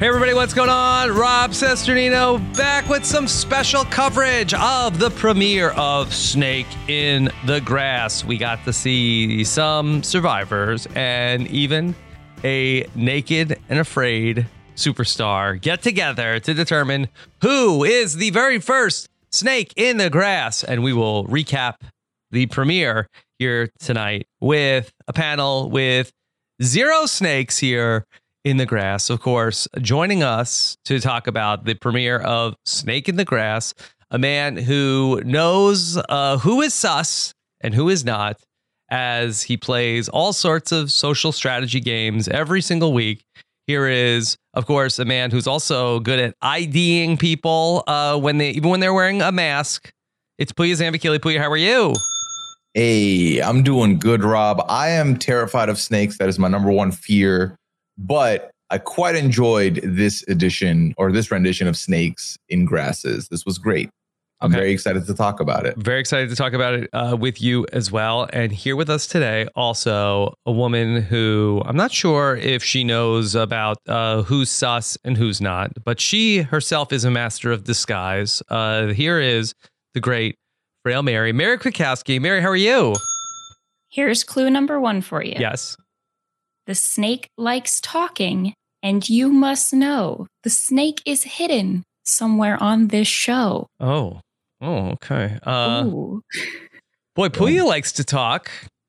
Hey everybody, what's going on? Rob Cesternino back with some special coverage of the premiere of Snake in the Grass. We got to see some survivors and even a naked and afraid superstar get together to determine who is the very first snake in the grass. And we will recap the premiere here tonight with a panel with 0 snakes here in the grass. Of course, joining us to talk about the premiere of Snake in the Grass, a man who knows who is sus and who is not, as he plays all sorts of social strategy games every single week. Here is, of course, a man who's also good at IDing people even when they're wearing a mask. It's Puya Zambakili. Puya, how are you? Hey, I'm doing good, Rob. I am terrified of snakes. That is my number one fear. But I quite enjoyed this edition or this rendition of Snakes in Grasses. This was great. I'm very excited to talk about it. Very excited to talk about it with you as well. And here with us today, also a woman who I'm not sure if she knows about who's sus and who's not, but she herself is a master of disguise. Here is the great Frail Mary Kwiatkowski. Mary, how are you? Here's clue number 1 for you. Yes. The snake likes talking, and you must know the snake is hidden somewhere on this show. Oh, okay. Boy, Puya likes to talk.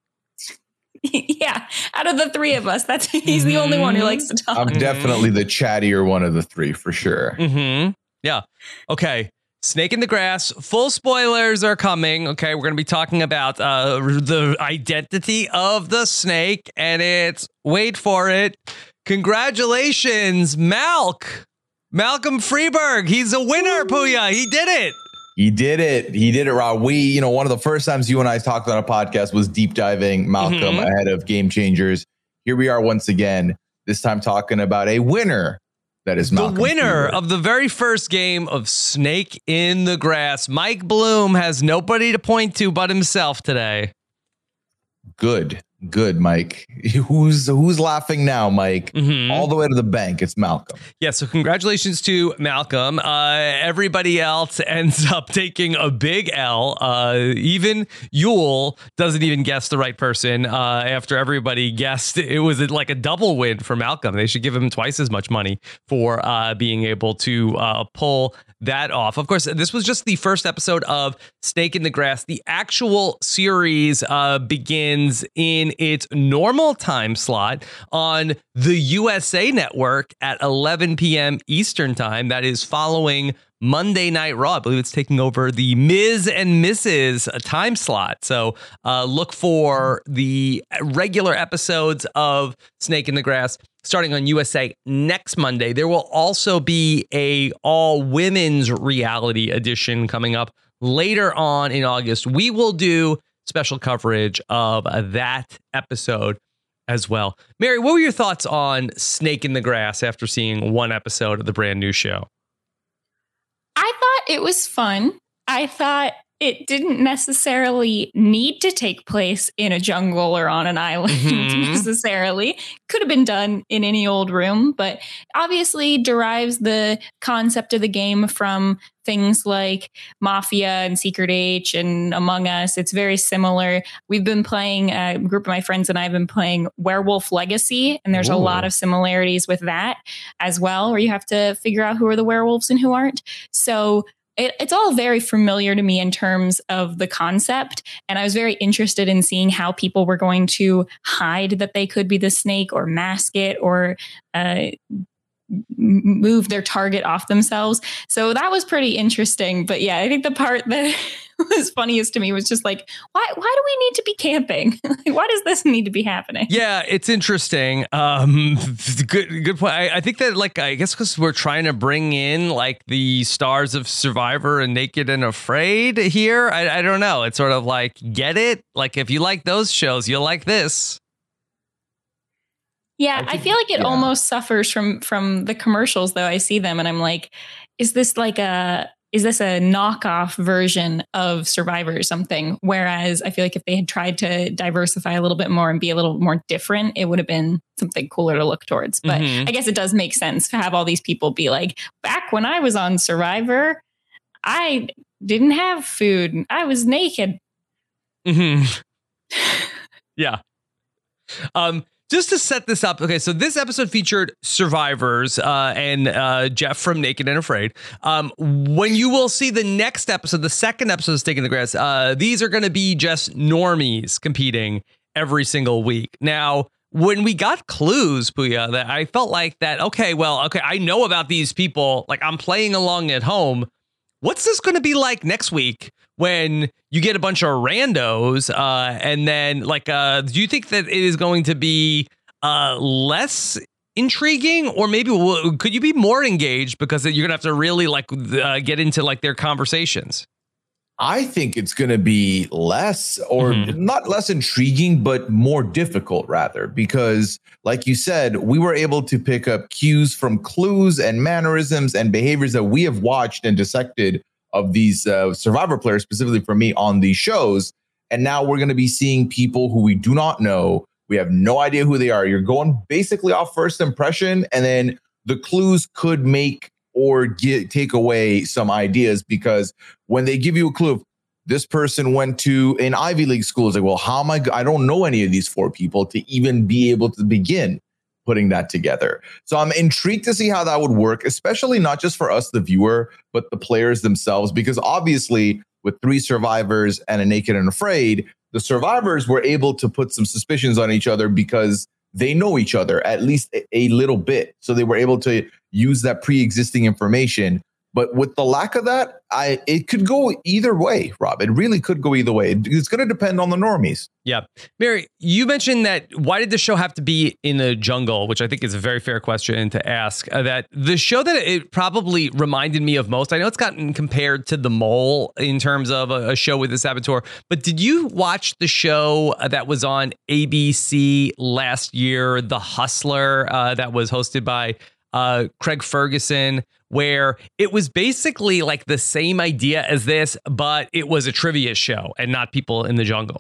Yeah, out of the 3 of us, he's the only one who likes to talk. I'm definitely the chattier one of the 3 for sure. Mm-hmm. Yeah. Okay. Snake in the Grass. Full spoilers are coming. Okay, we're going to be talking about the identity of the snake, and it's, wait for it, congratulations, Malcolm Freeberg. He's a winner, Puya. He did it. He did it, Rob. One of the first times you and I talked on a podcast was deep diving Malcolm ahead of Game Changers. Here we are once again, this time talking about a winner. That is Malcolm, the winner of the very first game of Snake in the Grass. Mike Bloom has nobody to point to but himself today. Good, Mike. Who's laughing now, Mike? All the way to the bank. It's Malcolm. Yeah, so congratulations to Malcolm. Everybody else ends up taking a big L. Even Yule doesn't even guess the right person after everybody guessed. It was like a double win for Malcolm. They should give him twice as much money for being able to pull that off. Of course, this was just the first episode of Snake in the Grass. The actual series begins in its normal time slot on the USA Network at 11 p.m. Eastern time. That is following Monday Night Raw. I believe it's taking over the Ms. and Mrs. time slot. So look for the regular episodes of Snake in the Grass starting on USA next Monday. There will also be a all women's reality edition coming up later on in August. We will do special coverage of that episode as well. Mary, what were your thoughts on Snake in the Grass after seeing one episode of the brand new show? I thought it was fun. I thought it didn't necessarily need to take place in a jungle or on an island necessarily. Could have been done in any old room, but obviously derives the concept of the game from things like Mafia and Secret H and Among Us. It's very similar. We've been playing, a group of my friends and I have been playing Werewolf Legacy, and there's a lot of similarities with that as well, where you have to figure out who are the werewolves and who aren't. So it's all very familiar to me in terms of the concept. And I was very interested in seeing how people were going to hide that they could be the snake or mask it or move their target off themselves. So that was pretty interesting. But yeah, I think the part that was funniest to me was just like, why do we need to be camping? Why does this need to be happening? Yeah, it's interesting. Good point. I think that, like, I guess because we're trying to bring in like the stars of Survivor and Naked and Afraid here. I don't know. It's sort of like, get it? Like, if you like those shows, you'll like this. Yeah, I feel like it almost suffers from the commercials, though. I see them and I'm like, is this like a is this a knockoff version of Survivor or something? Whereas I feel like if they had tried to diversify a little bit more and be a little more different, it would have been something cooler to look towards. But I guess it does make sense to have all these people be like, back when I was on Survivor, I didn't have food. I was naked. Yeah. Just to set this up, okay, so this episode featured survivors and Jeff from Naked and Afraid. When you will see the next episode, the second episode of Stake in the Grass, these are going to be just normies competing every single week. Now, when we got clues, Puya, that I felt like that, okay, I know about these people. Like, I'm playing along at home. What's this going to be like next week when you get a bunch of randos? And then, do you think that it is going to be less intriguing, or maybe could you be more engaged because you're going to have to really get into their conversations? I think it's going to be less, or not less intriguing, but more difficult rather, because like you said, we were able to pick up cues from clues and mannerisms and behaviors that we have watched and dissected of these Survivor players, specifically for me on these shows. And now we're going to be seeing people who we do not know. We have no idea who they are. You're going basically off first impression, and then the clues could make or take away some ideas, because when they give you a clue, this person went to an Ivy League school, it's like, well, how am I don't know any of these four people to even be able to begin putting that together. So I'm intrigued to see how that would work, especially not just for us, the viewer, but the players themselves, because obviously with 3 survivors and a Naked and Afraid, the survivors were able to put some suspicions on each other because they know each other at least a little bit. So they were able to use that pre-existing information. But with the lack of that, it could go either way, Rob. It really could go either way. It's going to depend on the normies. Yeah. Mary, you mentioned that why did the show have to be in the jungle, which I think is a very fair question to ask. That the show that it probably reminded me of most, I know it's gotten compared to The Mole in terms of a show with a saboteur, but did you watch the show that was on ABC last year, The Hustler, that was hosted by Craig Ferguson, where it was basically like the same idea as this, but it was a trivia show and not people in the jungle?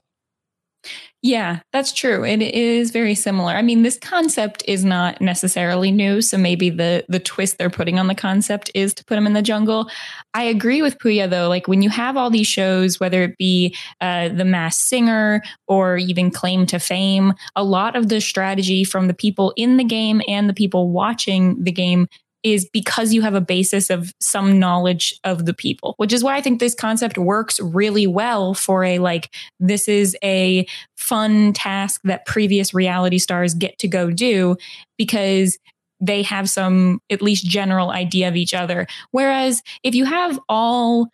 Yeah, that's true. It is very similar. I mean, this concept is not necessarily new, so maybe the twist they're putting on the concept is to put them in the jungle. I agree with Puya, though. Like, when you have all these shows, whether it be The Masked Singer or even Claim to Fame, a lot of the strategy from the people in the game and the people watching the game is because you have a basis of some knowledge of the people, which is why I think this concept works really well for this is a fun task that previous reality stars get to go do, because they have some at least general idea of each other. Whereas if you have all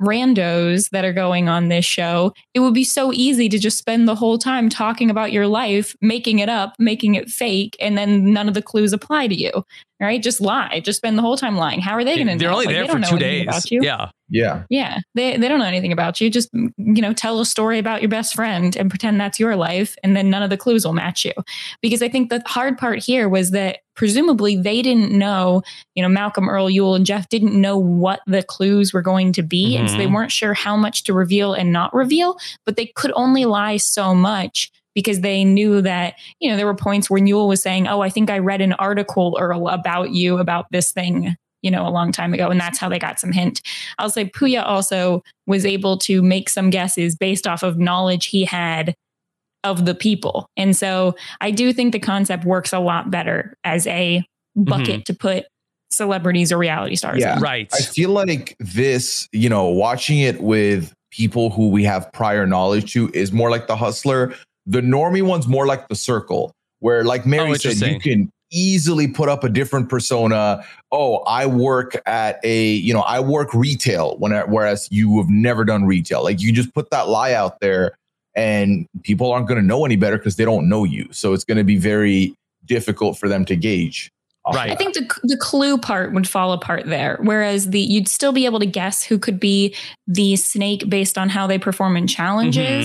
randos that are going on this show, it would be so easy to just spend the whole time talking about your life, making it up, making it fake, and then none of the clues apply to you, right? Just lie. Just spend the whole time lying. How are they going to know? They're only there for 2 days. About you. Yeah. They don't know anything about you. Just, tell a story about your best friend and pretend that's your life, and then none of the clues will match you. Because I think the hard part here was that presumably they didn't know, Malcolm, Earl, Yul, and Jeff didn't know what the clues were going to be. And so they weren't sure how much to reveal and not reveal, but they could only lie so much, because they knew that, there were points where Yul was saying, oh, I think I read an article, Earl, about you, about this thing, a long time ago. And that's how they got some hint. I'll say Puya also was able to make some guesses based off of knowledge he had of the people. And so I do think the concept works a lot better as a bucket to put celebrities or reality stars in. Right. I feel like this, watching it with people who we have prior knowledge to is more like The Hustler. The normie one's more like The Circle, where, like Mary said, you can easily put up a different persona. Oh, I work at I work retail, whereas you have never done retail. Like, you just put that lie out there and people aren't going to know any better because they don't know you. So it's going to be very difficult for them to gauge. Right. I think the clue part would fall apart there, whereas you'd still be able to guess who could be the snake based on how they perform in challenges.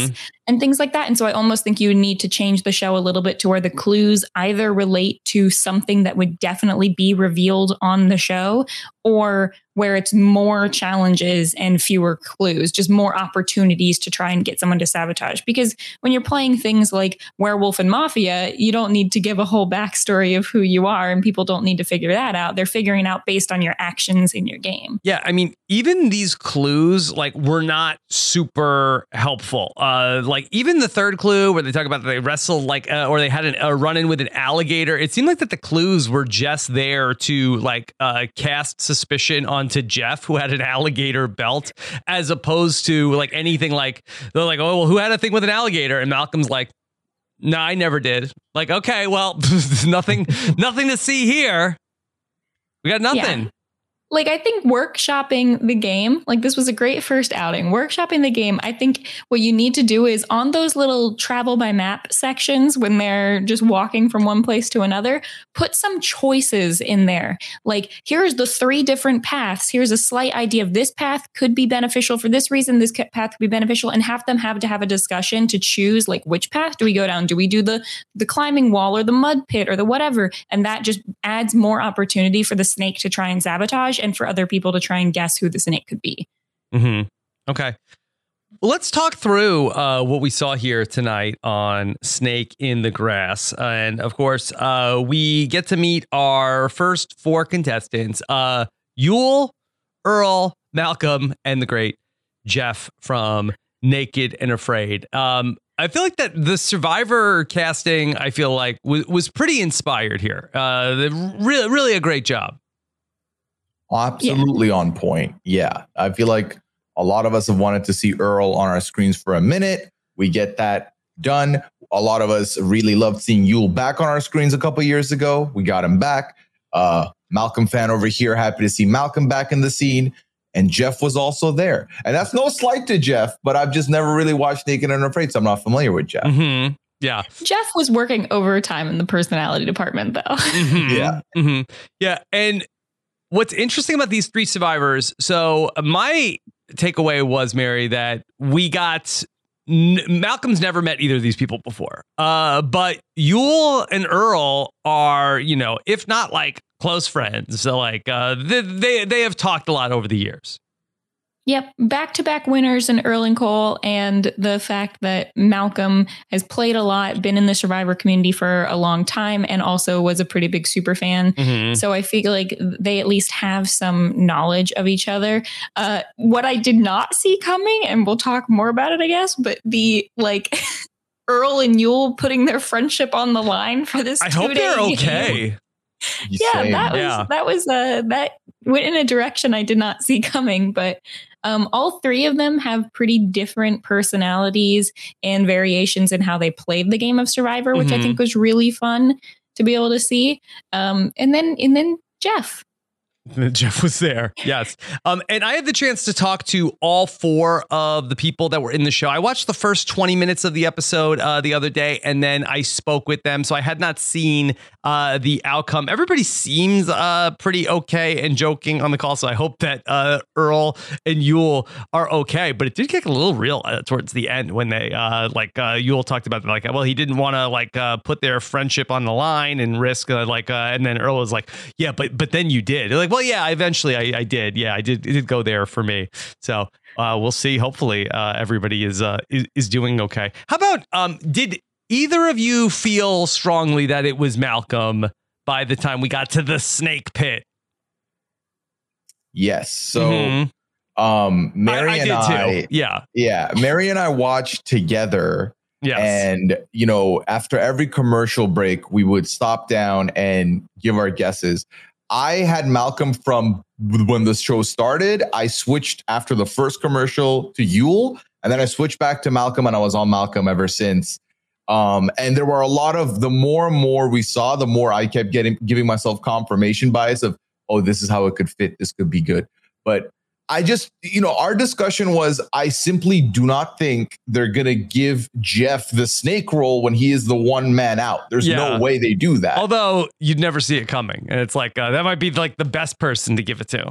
and things like that. And so I almost think you would need to change the show a little bit to where the clues either relate to something that would definitely be revealed on the show, or where it's more challenges and fewer clues, just more opportunities to try and get someone to sabotage. Because when you're playing things like Werewolf and Mafia, you don't need to give a whole backstory of who you are, and people don't need to figure that out. They're figuring out based on your actions in your game. Yeah, I mean, even these clues like were not super helpful. Like even the third clue where they talk about they wrestled like or they had a run-in with an alligator. It seemed like that the clues were just there to like cast suspicion onto Jeff, who had an alligator belt, as opposed to like anything like they're like, oh well, who had a thing with an alligator? And Malcolm's like, no, I never did. Like, okay, well, nothing to see here. We got nothing. Yeah. Like, I think workshopping the game, like this was a great first outing. Workshopping the game, I think what you need to do is on those little travel by map sections when they're just walking from one place to another, put some choices in there. Like, here's the 3 different paths. Here's a slight idea of this path could be beneficial for this reason. This path could be beneficial, and have them have to have a discussion to choose like which path do we go down? Do we do the climbing wall or the mud pit or the whatever? And that just adds more opportunity for the snake to try and sabotage, and for other people to try and guess who the snake could be. Mm-hmm. Okay. Well, let's talk through what we saw here tonight on Snake in the Grass. And of course, we get to meet our first 4 contestants, Yul, Earl, Malcolm, and the great Jeff from Naked and Afraid. I feel like that the Survivor casting, I feel like was pretty inspired here. Really a great job. Absolutely on point. Yeah. I feel like a lot of us have wanted to see Earl on our screens for a minute. We get that done. A lot of us really loved seeing Yul back on our screens a couple years ago. We got him back. Malcolm fan over here, happy to see Malcolm back in the scene. And Jeff was also there. And that's no slight to Jeff, but I've just never really watched Naked and Afraid, so I'm not familiar with Jeff. Mm-hmm. Yeah. Jeff was working overtime in the personality department, though. Mm-hmm. Yeah. Mm-hmm. Yeah. And what's interesting about these 3 survivors, so my takeaway was, Mary, that we got Malcolm's never met either of these people before. But Yul and Earl are, if not like close friends, so like they have talked a lot over the years. Yep. Back-to-back winners in Earl and Cole, and the fact that Malcolm has played a lot, been in the Survivor community for a long time, and also was a pretty big super fan. Mm-hmm. So I feel like they at least have some knowledge of each other. What I did not see coming, and we'll talk more about it, I guess, but the like Earl and Yul putting their friendship on the line for this. I hope they're okay. That went in a direction I did not see coming, but all 3 of them have pretty different personalities and variations in how they played the game of Survivor, which I think was really fun to be able to see. And then Jeff. Jeff was there. Yes. And I had the chance to talk to all 4 of the people that were in the show. I watched the first 20 minutes of the episode the other day, and then I spoke with them. So I had not seen the outcome. Everybody seems pretty okay and joking on the call. So I hope that Earl and Yul are okay. But it did get a little real towards the end when they Yul talked about like, well, he didn't want to put their friendship on the line and risk and then Earl was like, yeah, but then you did. They're like, well, yeah, eventually I did. Yeah, I did. It did go there for me. So we'll see. Hopefully everybody is doing okay. How about did either of you feel strongly that it was Malcolm by the time we got to the snake pit? Yes. So Mary and I Mary and I watched together. Yes. And, after every commercial break, we would stop down and give our guesses. I had Malcolm from when the show started. I switched after the first commercial to Yul, and then I switched back to Malcolm, and I was on Malcolm ever since. And there were a lot of, the more and more we saw, the more I kept giving myself confirmation bias of, oh, this is how it could fit. This could be good. But I just, our discussion was, I simply do not think they're going to give Jeff the snake role when he is the one man out. There's no way they do that. Although you'd never see it coming. And it's like, that might be like the best person to give it to.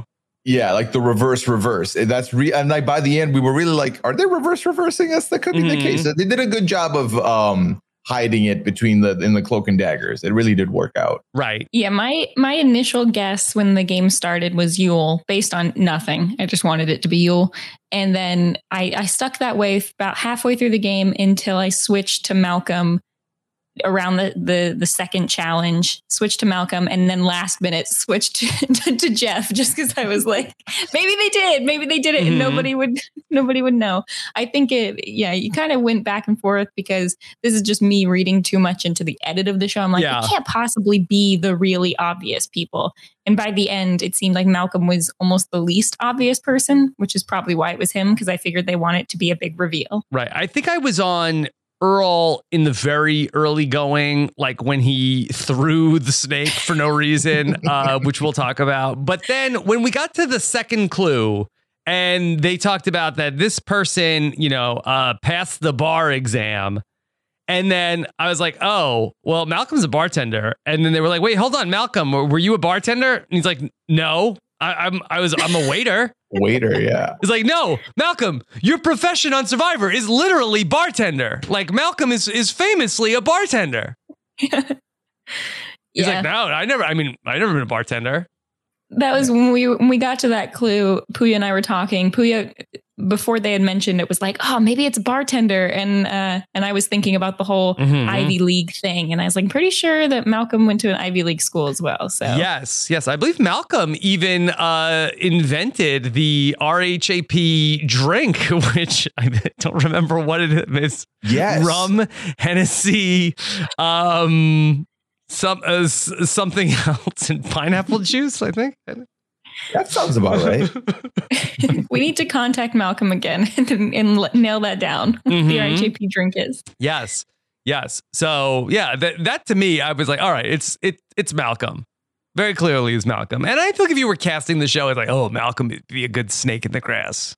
Yeah, like the reverse. And and like by the end, we were really like, are they reversing us? That could be the case. They did a good job of hiding it in the cloak and daggers. It really did work out. Right. Yeah, my initial guess when the game started was Yule, based on nothing. I just wanted it to be Yule. And then I stuck that way about halfway through the game until I switched to Malcolm around the second challenge, switched to Malcolm, and then last minute switched to Jeff, just because I was like, maybe they did it, and nobody would know. I think you kind of went back and forth because this is just me reading too much into the edit of the show. I'm like, it can't possibly be the really obvious people. And by the end, it seemed like Malcolm was almost the least obvious person, which is probably why it was him, because I figured they want it to be a big reveal. Right. I think I was on Earl in the very early going, like when he threw the snake for no reason, which we'll talk about. But then when we got to the second clue and they talked about that this person, passed the bar exam. And then I was like, oh, well, Malcolm's a bartender. And then they were like, wait, hold on, Malcolm, were you a bartender? And he's like, no, I'm a waiter. Waiter, yeah. It's like, no, Malcolm, your profession on Survivor is literally bartender. Like Malcolm is famously a bartender. He's like, no, I've never been a bartender. That was when we got to that clue. Puya and I were talking. Puya, before they had mentioned, it was like, oh, maybe it's bartender, and I was thinking about the whole Ivy League thing, and I was like, pretty sure that Malcolm went to an Ivy League school as well. So yes, I believe Malcolm even invented the RHAP drink, which I don't remember what it is. Yes, rum, Hennessy, something else, and pineapple juice, I think. That sounds about right. We need to contact Malcolm again and nail that down. The RHAP drink is. Yes. So yeah, that to me, I was like, all right, it's Malcolm. Very clearly is Malcolm. And I feel like if you were casting the show, it's like, oh, Malcolm would be a good snake in the grass.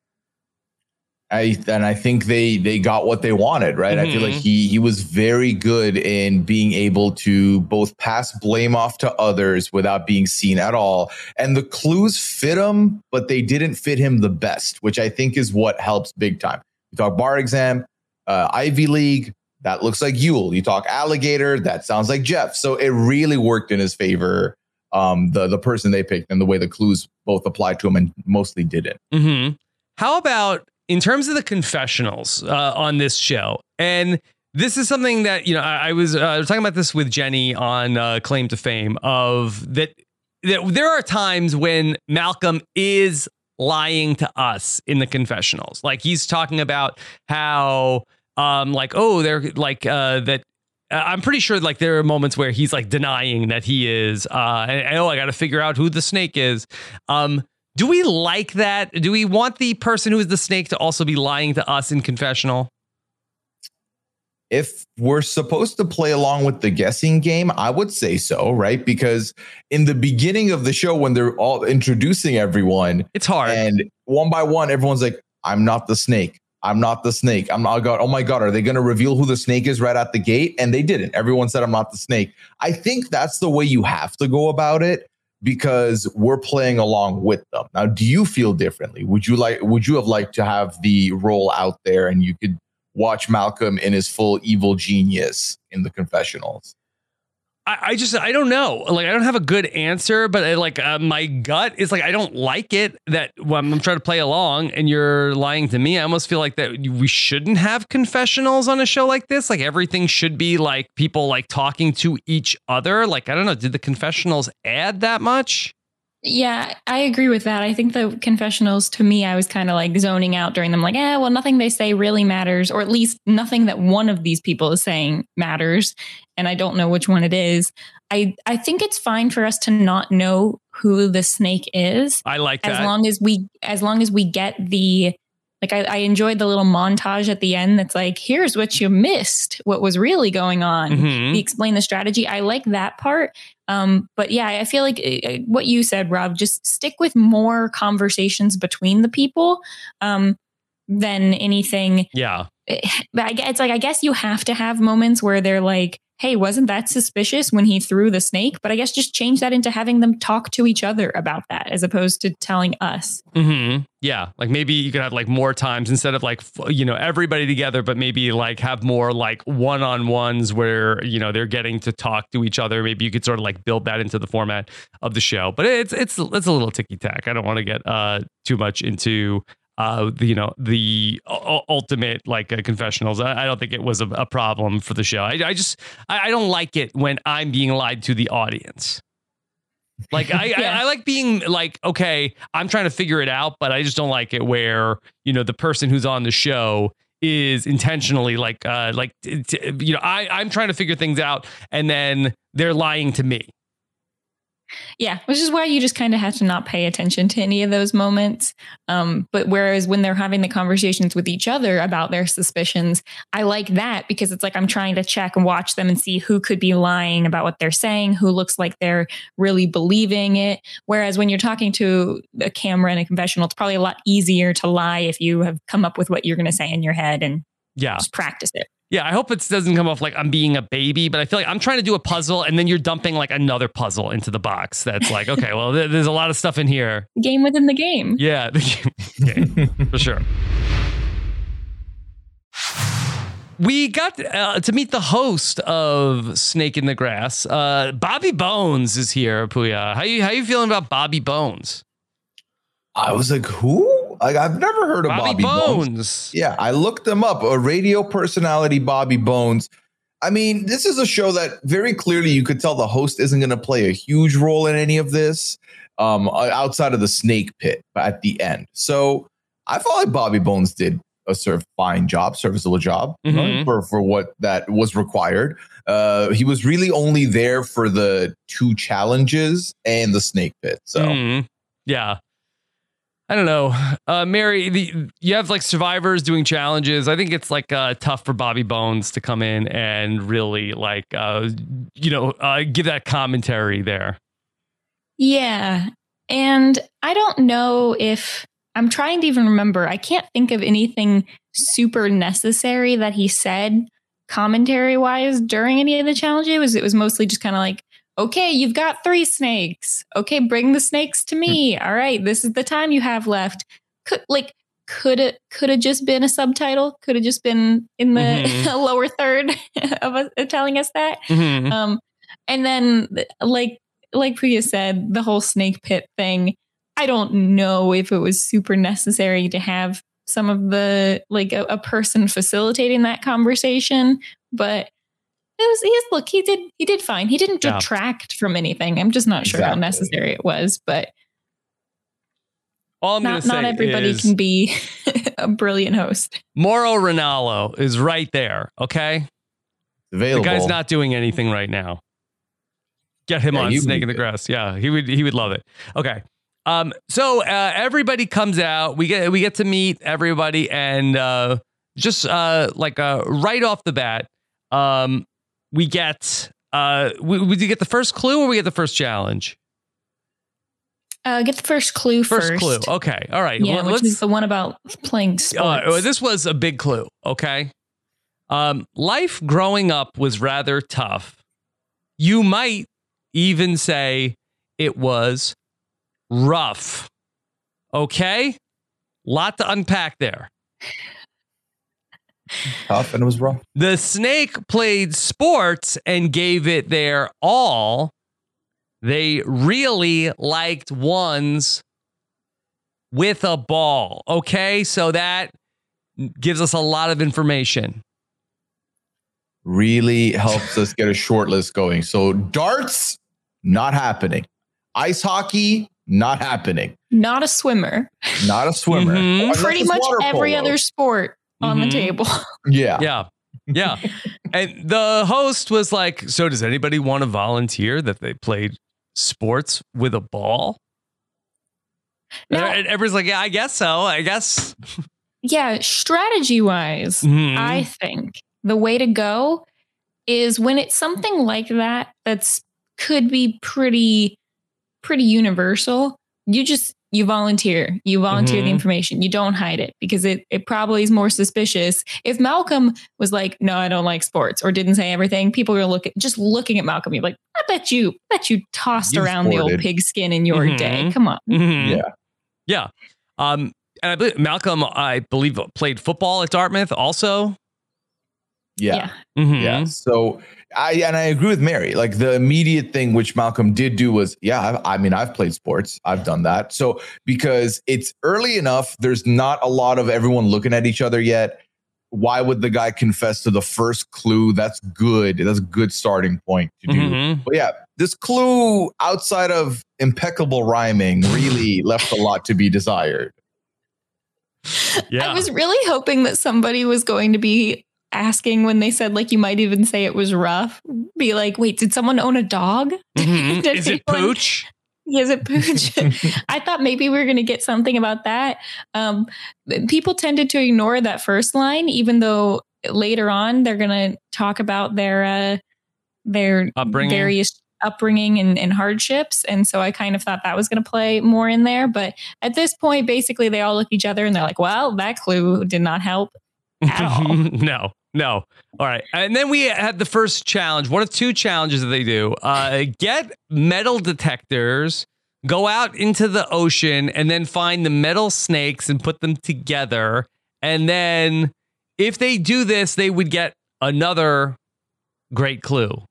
I think they got what they wanted, right? I feel like he was very good in being able to both pass blame off to others without being seen at all. And the clues fit him, but they didn't fit him the best, which I think is what helps big time. You talk bar exam, Ivy League, that looks like Yule. You talk alligator, that sounds like Jeff. So it really worked in his favor, the person they picked and the way the clues both applied to him and mostly didn't. How about in terms of the confessionals on this show? And this is something that, I was talking about this with Jenny on Claim to Fame, of that there are times when Malcolm is lying to us in the confessionals. Like he's talking about how they're like that. I'm pretty sure like there are moments where he's like denying that he is. I got to figure out who the snake is. Do we like that? Do we want the person who is the snake to also be lying to us in confessional? If we're supposed to play along with the guessing game, I would say so, right? Because in the beginning of the show, when they're all introducing everyone, it's hard. And one by one, everyone's like, I'm not the snake. I'm not the snake. Oh my God, are they going to reveal who the snake is right at the gate? And they didn't. Everyone said, I'm not the snake. I think that's the way you have to go about it, because we're playing along with them. Now, do you feel differently? Would you have liked to have the role out there and you could watch Malcolm in his full evil genius in the confessionals? I don't know. Like, I don't have a good answer, but my gut is like, I don't like it that when I'm trying to play along and you're lying to me. I almost feel like that we shouldn't have confessionals on a show like this. Like everything should be like people like talking to each other. Like, I don't know. Did the confessionals add that much? Yeah, I agree with that. I think the confessionals, to me, I was kind of like zoning out during them. Like, well, nothing they say really matters, or at least nothing that one of these people is saying matters. And I don't know which one it is. I think it's fine for us to not know who the snake is. I like that. As long as we get the, like, I enjoyed the little montage at the end that's like, here's what you missed, what was really going on. He explained the strategy. I like that part. But yeah, I feel like what you said, Rob, just stick with more conversations between the people than anything. Yeah. But it's like, I guess you have to have moments where they're like, hey, wasn't that suspicious when he threw the snake? But I guess just change that into having them talk to each other about that as opposed to telling us. Mm-hmm. Yeah. Like maybe you could have like more times instead of like, everybody together, but maybe like have more like one-on-ones where, they're getting to talk to each other. Maybe you could sort of like build that into the format of the show. But it's a little ticky-tack. I don't want to get too much into the ultimate like confessionals. I don't think it was a problem for the show. I don't like it when I'm being lied to the audience. Like I like being like, okay, I'm trying to figure it out, but I just don't like it where, the person who's on the show is intentionally I'm trying to figure things out and then they're lying to me. Yeah, which is why you just kind of have to not pay attention to any of those moments. But whereas when they're having the conversations with each other about their suspicions, I like that because it's like I'm trying to check and watch them and see who could be lying about what they're saying, who looks like they're really believing it. Whereas when you're talking to a camera in a confessional, it's probably a lot easier to lie if you have come up with what you're going to say in your head and just practice it. Yeah, I hope it doesn't come off like I'm being a baby, but I feel like I'm trying to do a puzzle and then you're dumping like another puzzle into the box. That's like, okay, well, there's a lot of stuff in here. Game within the game. Yeah, the game for sure. We got to meet the host of Snake in the Grass. Bobby Bones is here, Puya. How you feeling about Bobby Bones? I was like, who? Like, I've never heard of Bobby Bones. Yeah, I looked them up. A radio personality, Bobby Bones. I mean, this is a show that very clearly you could tell the host isn't going to play a huge role in any of this outside of the snake pit at the end. So I felt like Bobby Bones did a sort of fine job, serviceable job for what that was required. He was really only there for the 2 challenges and the snake pit. So, yeah. I don't know, Mary, you have like survivors doing challenges. I think it's like tough for Bobby Bones to come in and really like, give that commentary there. Yeah. And I don't know if I'm trying to even remember. I can't think of anything super necessary that he said commentary wise during any of the challenges. It was mostly just kind of like, okay, you've got 3 snakes. Okay, bring the snakes to me. All right, this is the time you have left. Could have just been a subtitle. Could have just been in the lower third of telling us that. And then, like Priya said, the whole snake pit thing. I don't know if it was super necessary to have some of the a person facilitating that conversation, but. He did fine. He didn't detract from anything. I'm just not sure how necessary it was, but all I'm going to say not everybody can be a brilliant host. Mauro Ranallo is right there. Okay. Available. The guy's not doing anything right now. Get him on Snake in the Grass. Yeah. He would love it. Okay. So everybody comes out, we get to meet everybody and just right off the bat, we get we get the first clue or we get the first challenge? Get the first clue first. First clue. Okay. All right. Yeah, which is the one about playing sports. This was a big clue. Okay. Life growing up was rather tough. You might even say it was rough. Okay. Lot to unpack there. Tough and it was rough. The snake played sports and gave it their all. They really liked ones with a ball. Okay, so that gives us a lot of information. Really helps us get a short list going. So darts, not happening. Ice hockey, not happening. Not a swimmer. Not a swimmer. Pretty much every other sport on the table. Yeah. And the host was like, so does anybody want to volunteer that they played sports with a ball? Now, and everyone's like, yeah, I guess so. I guess. Yeah, strategy wise, I think the way to go is when it's something like that, could be pretty universal. You just you volunteer the information. You don't hide it, because it probably is more suspicious. If Malcolm was like, no, I don't like sports, or didn't say everything, people are looking at Malcolm. You're like, I bet you tossed around the old pigskin in your day. Come on. Yeah. And I believe Malcolm, played football at Dartmouth also. Yeah. So I agree with Mary. Like, the immediate thing which Malcolm did do was, I've played sports. I've done that. So because it's early enough, there's not a lot of everyone looking at each other yet. Why would the guy confess to the first clue? That's good. That's a good starting point to do. But yeah, this clue, outside of impeccable rhyming, really left a lot to be desired. Yeah. I was really hoping that somebody was going to be asking when they said, like, you might even say it was rough. Be like, wait, did someone own a dog? Is it Pooch? Is it Pooch? I thought maybe we were going to get something about that. People tended to ignore that first line, even though later on they're going to talk about their various upbringing and hardships. And so I kind of thought that was going to play more in there. But at this point, basically, they all look at each other and they're like, well, that clue did not help at all. No. All right. And then we had the first challenge. One of two challenges that they do. Get metal detectors, go out into the ocean, and then find the metal snakes and put them together. And then if they do this, they would get another great clue.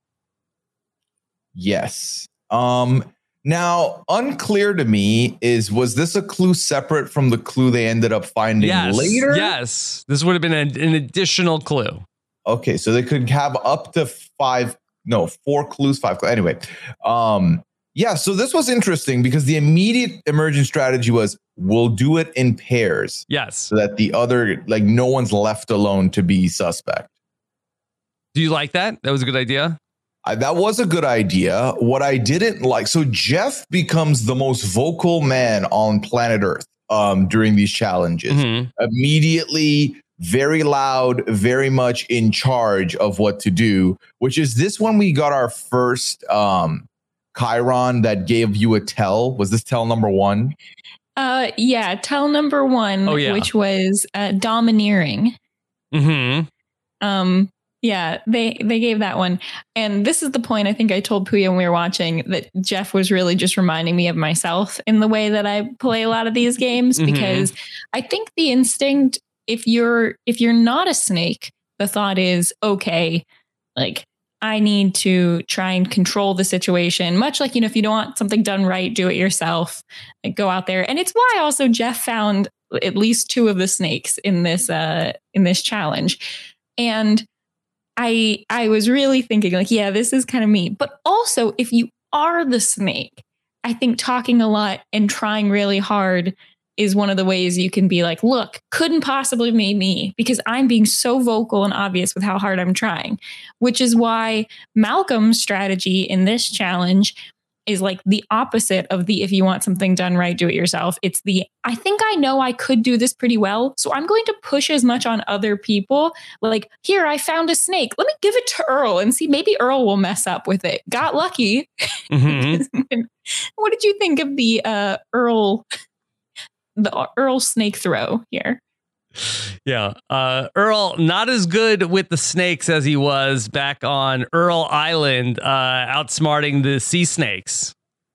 Yes. Now, unclear to me was this a clue separate from the clue they ended up finding later? Yes. This would have been an additional clue. Okay, so they could have up to 4 clues, 5 clues. Anyway, so this was interesting because the immediate emergent strategy was, we'll do it in pairs. Yes. So that the other, no one's left alone to be suspect. Do you like that? That was a good idea? That was a good idea. What I didn't like, so Jeff becomes the most vocal man on planet Earth during these challenges. Immediately, very loud, very much in charge of what to do, which is this when we got our first Chiron that gave you a tell. Was this tell number 1? Tell number 1, which was domineering. Yeah, they gave that one. And this is the point I think I told Puya when we were watching, that Jeff was really just reminding me of myself in the way that I play a lot of these games, because I think the instinct, if you're not a snake, the thought is, okay, like, I need to try and control the situation. Much like, if you don't want something done right, do it yourself. Like, go out there. And it's why also Jeff found at least 2 of the snakes in this challenge. And I was really thinking, like, yeah, this is kind of me. But also, if you are the snake, I think talking a lot and trying really hard is one of the ways you can be like, look, couldn't possibly be me, because I'm being so vocal and obvious with how hard I'm trying, which is why Malcolm's strategy in this challenge is like the opposite of the, if you want something done right, do it yourself. It's the, I think I know I could do this pretty well, so I'm going to push as much on other people. Like, here, I found a snake. Let me give it to Earl and see, maybe Earl will mess up with it. Got lucky. What did you think of the Earl snake throw here? Yeah. Earl, not as good with the snakes as he was back on Earl Island, outsmarting the sea snakes.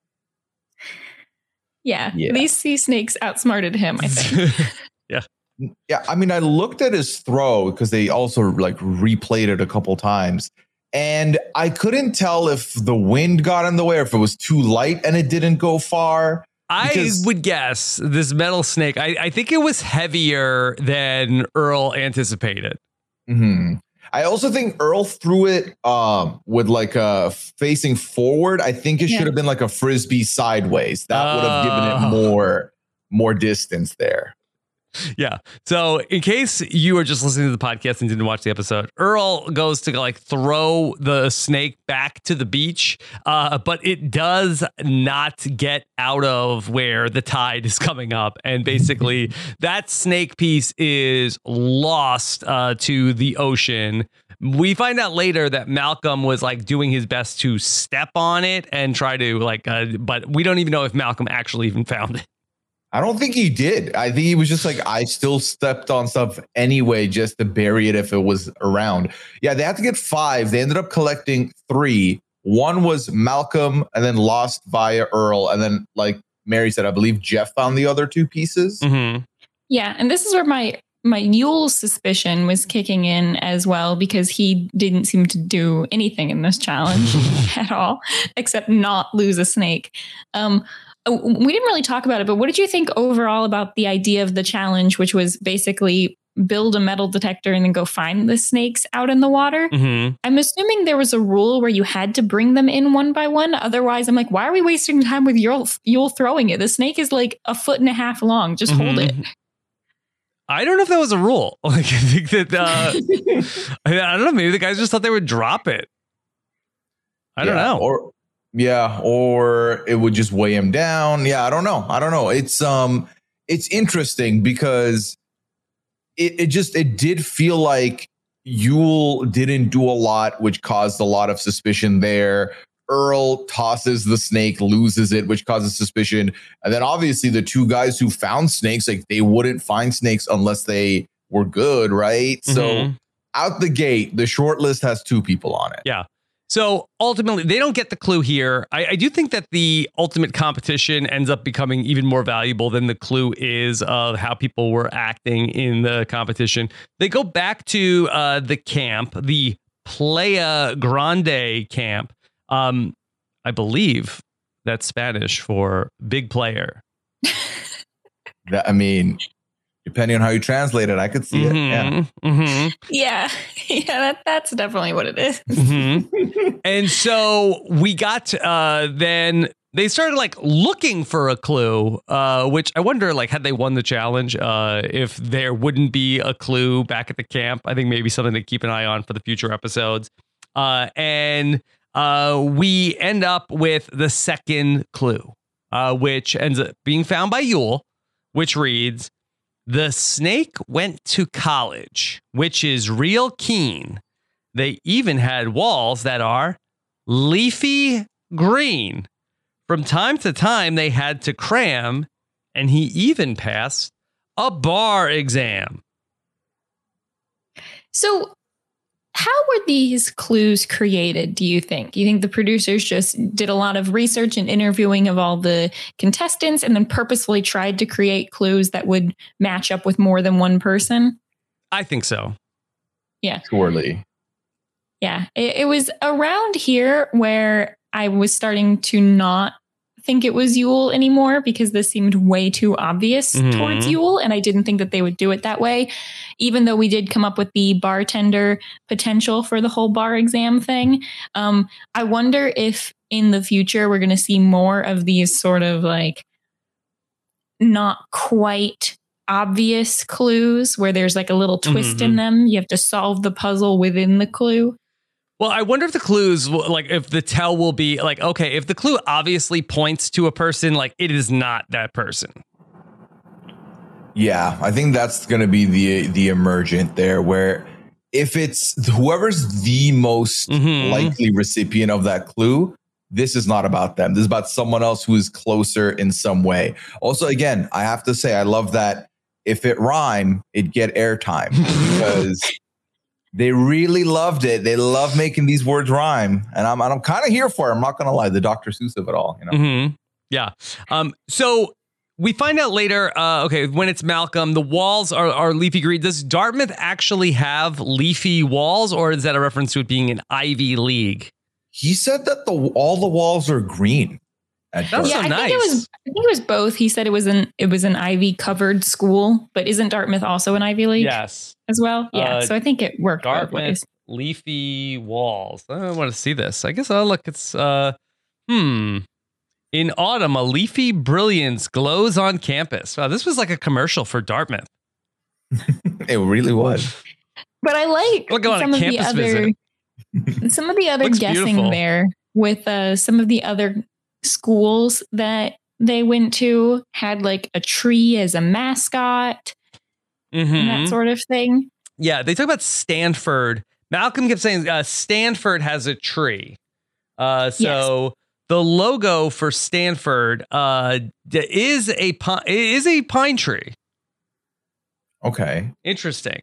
Yeah. These sea snakes outsmarted him, I think. Yeah. I mean, I looked at his throw because they also replayed it a couple times, and I couldn't tell if the wind got in the way or if it was too light and it didn't go far. I would guess this metal snake, I think it was heavier than Earl anticipated. I also think Earl threw it with facing forward. I think it should have been like a frisbee sideways. That would have given it more distance there. Yeah. So in case you were just listening to the podcast and didn't watch the episode, Earl goes to throw the snake back to the beach, but it does not get out of where the tide is coming up. And basically that snake piece is lost to the ocean. We find out later that Malcolm was doing his best to step on it and try to but we don't even know if Malcolm actually even found it. I don't think he did. I think he was just like, I still stepped on stuff anyway, just to bury it if it was around. Yeah, they had to get 5. They ended up collecting 3. One was Malcolm and then lost via Earl. And then, like Mary said, I believe Jeff found the other 2 pieces. Mm-hmm. Yeah. And this is where my Yule suspicion was kicking in as well, because he didn't seem to do anything in this challenge at all, except not lose a snake. We didn't really talk about it, but what did you think overall about the idea of the challenge, which was basically build a metal detector and then go find the snakes out in the water? Mm-hmm. I'm assuming there was a rule where you had to bring them in one by one. Otherwise, I'm like, why are we wasting time with Yule throwing it? The snake is like 1.5 feet long. Just hold it. I don't know if that was a rule. Like, I think that, I don't know. Maybe the guys just thought they would drop it. I don't know. Or it would just weigh him down. Yeah, I don't know. It's interesting because it did feel like Yule didn't do a lot, which caused a lot of suspicion there. Earl tosses the snake, loses it, which causes suspicion. And then obviously the 2 guys who found snakes, like they wouldn't find snakes unless they were good, right? Mm-hmm. So out the gate, the short list has 2 people on it. Yeah. So ultimately, they don't get the clue here. I do think that the ultimate competition ends up becoming even more valuable than the clue is of how people were acting in the competition. They go back to the camp, the Playa Grande camp. I believe that's Spanish for big player. Depending on how you translate it, I could see it. Yeah. Mm-hmm. Yeah, that's definitely what it is. Mm-hmm. And so we got then they started like looking for a clue, which I wonder, like, had they won the challenge, if there wouldn't be a clue back at the camp. I think maybe something to keep an eye on for the future episodes. And we end up with the second clue, which ends up being found by Yule, which reads, "The snake went to college, which is real keen. They even had walls that are leafy green. From time to time, they had to cram, and he even passed a bar exam." So how were these clues created, do you think? Do you think the producers just did a lot of research and interviewing of all the contestants and then purposefully tried to create clues that would match up with more than one person? I think so. Yeah. Surely. Yeah. It was around here where I was starting to not think it was Yule anymore, because this seemed way too obvious towards Yule, and I didn't think that they would do it that way, even though we did come up with the bartender potential for the whole bar exam thing. I wonder if in the future we're going to see more of these sort of like not quite obvious clues where there's like a little twist in them. You have to solve the puzzle within the clue. Well, I wonder if the clues, like if the tell will be like, okay, if the clue obviously points to a person, like it is not that person. Yeah, I think that's going to be the emergent there, where if it's whoever's the most likely recipient of that clue, this is not about them. This is about someone else who is closer in some way. Also, again, I have to say, I love that if it rhyme, it get airtime, because they really loved it. They love making these words rhyme. And I'm kind of here for it. I'm not going to lie. The Dr. Seuss of it all, you know? Yeah. So we find out later, okay, when it's Malcolm, the walls are leafy green. Does Dartmouth actually have leafy walls, or is that a reference to it being an Ivy League? He said that all the walls are green. That's so nice. I think it was both. He said it was an Ivy covered school, but isn't Dartmouth also an Ivy League? Yes. As well? Yeah. So I think it worked both ways. Leafy walls. I want to see this. I guess I'll look. It's in autumn, a leafy brilliance glows on campus. Wow, this was like a commercial for Dartmouth. It really was. But I like some of the other Looks guessing beautiful there with some of the other schools that they went to had like a tree as a mascot and that sort of thing. Yeah, they talk about Stanford. Malcolm kept saying Stanford has a tree. So the logo for Stanford is a pine tree. Okay. Interesting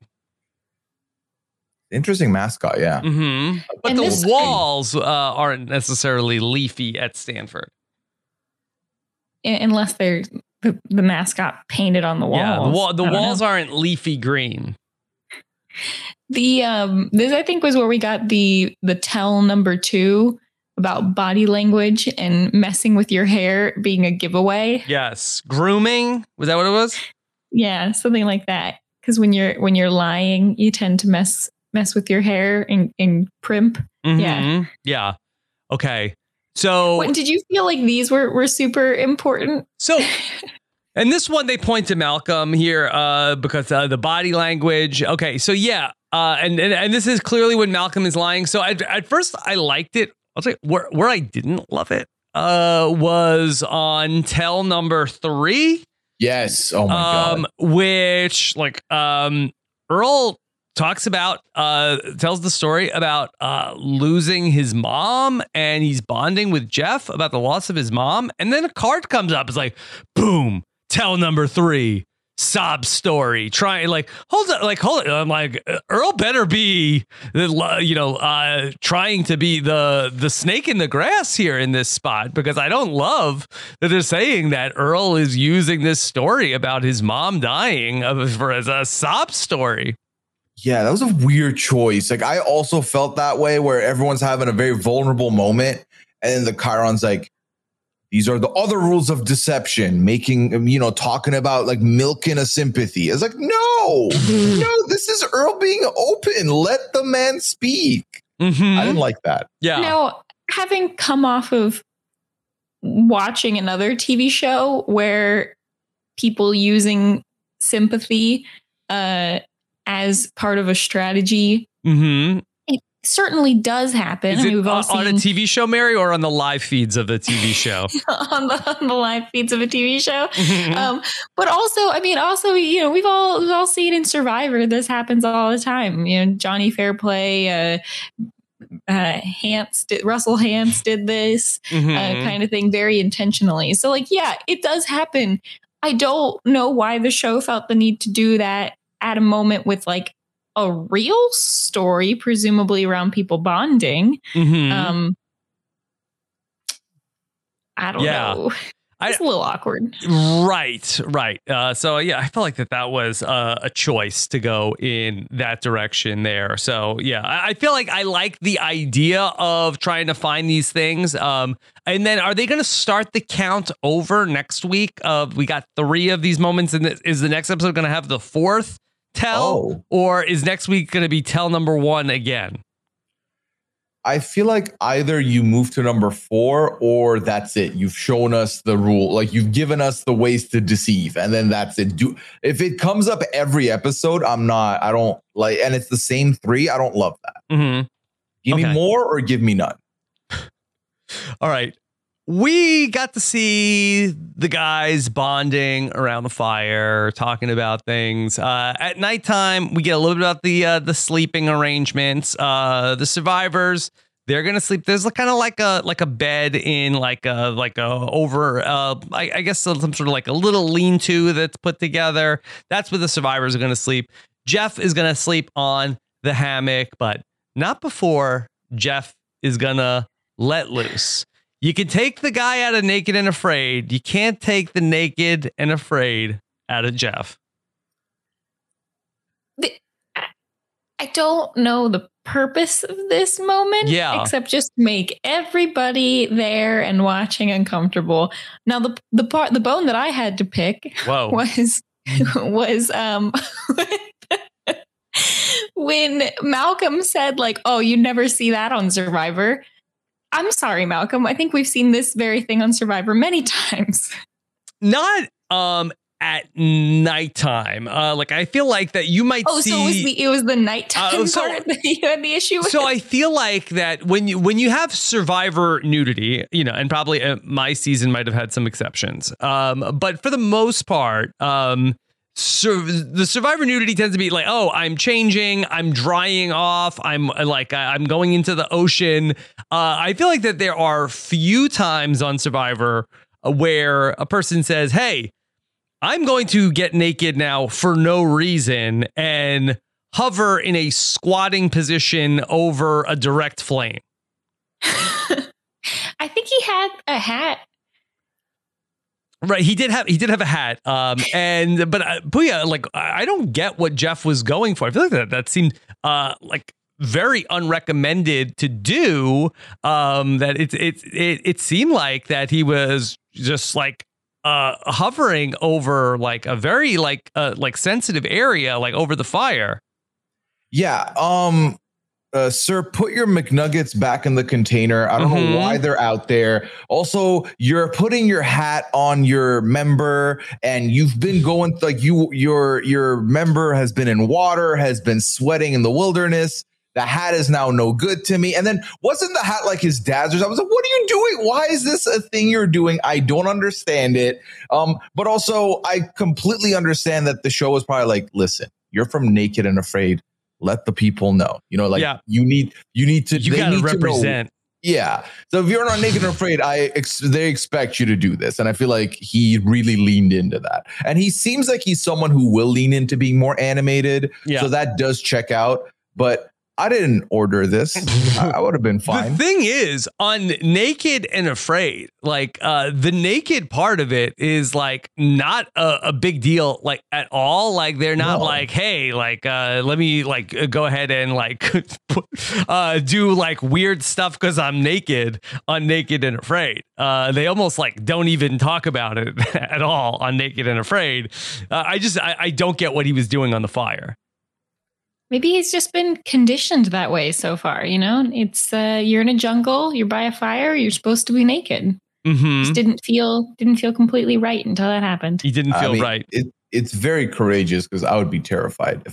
mascot. Yeah. Mm-hmm. But And the walls aren't necessarily leafy at Stanford. Unless they're the mascot painted on the walls. Yeah, the walls aren't leafy green. This I think was where we got the tell number 2 about body language and messing with your hair being a giveaway. Yes, grooming, was that what it was? Yeah, something like that. Because when you're lying, you tend to mess with your hair and primp. Mm-hmm. Yeah. Okay. So did you feel like these were super important? So, and this one they point to Malcolm here because the body language. Okay, so yeah, and this is clearly when Malcolm is lying. So at first I liked it. I'll say where I didn't love it was on tell number 3. Yes. Oh my God. Which Earl talks about, tells the story about losing his mom, and he's bonding with Jeff about the loss of his mom. And then a card comes up. It's like, boom, tell number 3, sob story. Hold it. I'm like, Earl better be, trying to be the snake in the grass here in this spot, because I don't love that they're saying that Earl is using this story about his mom dying as a sob story. Yeah, that was a weird choice. Like, I also felt that way, where everyone's having a very vulnerable moment, and then the Chiron's like, these are the other rules of deception, talking about like milking a sympathy. It's like, no, this is Earl being open. Let the man speak. Mm-hmm. I didn't like that. Yeah. Now, having come off of watching another TV show where people using sympathy as part of a strategy, mm-hmm. it certainly does happen. Is it we've all on a TV show, Mary, or on the live feeds of the TV show? on the live feeds of a TV show. Mm-hmm. But also, we've all seen in Survivor, this happens all the time. Johnny Fairplay, Russell Hantz did this kind of thing very intentionally. So it does happen. I don't know why the show felt the need to do that at a moment with like a real story, presumably around people bonding. Mm-hmm. I don't know. It's a little awkward. Right. So I felt like that was a choice to go in that direction there. So yeah, I feel like I like the idea of trying to find these things. And then are they going to start the count over next week? We got 3 of these moments, and is the next episode going to have the 4th tell, or is next week going to be tell number 1 again? I feel like either you move to number 4 or that's it. You've shown us the rule. Like, you've given us the ways to deceive, and then that's it. If it comes up every episode, I don't like, and it's the same 3. I don't love that. Mm-hmm. Give me more or give me none. All right. We got to see the guys bonding around the fire, talking about things. At nighttime, we get a little bit about the sleeping arrangements. The survivors, they're gonna sleep. There's kind of like a bed in like a over I guess some sort of like a little lean-to that's put together. That's where the survivors are gonna sleep. Jeff is gonna sleep on the hammock, but not before Jeff is gonna let loose. You can take the guy out of Naked and Afraid. You can't take the Naked and Afraid out of Jeff. I don't know the purpose of this moment, except just make everybody there and watching uncomfortable. Now, the bone that I had to pick was when Malcolm said, like, "Oh, you never see that on Survivor." I'm sorry, Malcolm. I think we've seen this very thing on Survivor many times. Not at nighttime. I feel like that you might see. So it was the nighttime part that you had the issue with. So I feel like that when you have Survivor nudity, and probably my season might have had some exceptions. But for the most part, the survivor nudity tends to be like, oh, I'm changing, I'm drying off, I'm going into the ocean. I feel like that there are few times on Survivor where a person says, hey, I'm going to get naked now for no reason and hover in a squatting position over a direct flame. I think he had a hat. Right, he did have a hat, but Booyah, like I don't get what Jeff was going for. I feel like that seemed like very unrecommended to do. That it seemed like that he was just like hovering over like a very like sensitive area, like over the fire. Yeah. Sir, put your McNuggets back in the container. I don't know why they're out there. Also, you're putting your hat on your member, and you've been going like your member has been in water, has been sweating in the wilderness. The hat is now no good to me. And then wasn't the hat like his dad's? I was like, what are you doing? Why is this a thing you're doing? I don't understand it. But also, I completely understand that the show was probably like, listen, you're from Naked and Afraid. Let the people know, you need to, you got to represent. Yeah. So if you're not Naked and Afraid, they expect you to do this. And I feel like he really leaned into that. And he seems like he's someone who will lean into being more animated. Yeah. So that does check out. But I didn't order this. I would have been fine. The thing is, on Naked and Afraid, like the naked part of it is like not a big deal, like at all. Like they're not like, hey, like let me like go ahead and like do like weird stuff because I'm naked on Naked and Afraid. They almost like don't even talk about it at all on Naked and Afraid. I don't get what he was doing on the fire. Maybe he's just been conditioned that way so far. It's you're in a jungle, you're by a fire, you're supposed to be naked. Just didn't feel completely right until that happened. He didn't feel right. It's very courageous because I would be isn't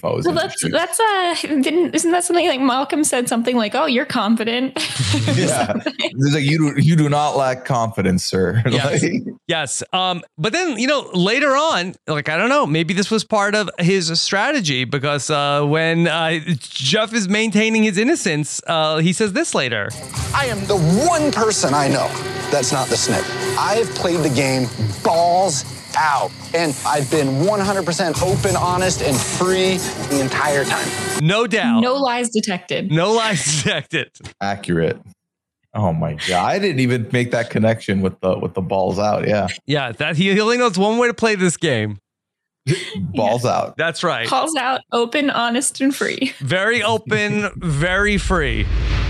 that something like Malcolm said something like, oh, you're confident. Yeah. It's like you do not lack confidence, sir. Yes. Yes. But then, later on, like, I don't know, maybe this was part of his strategy because when Jeff is maintaining his innocence, he says this later. I am the one person I know that's not the snip. I've played the game balls out, and I've been 100% open, honest, and free the entire time. No doubt. No lies detected. No lies detected. Accurate. Oh my God. I didn't even make that connection with the balls out. Yeah. Yeah. That he only knows one way to play this game. Balls out. That's right. Balls out, open, honest, and free. Very open, very free.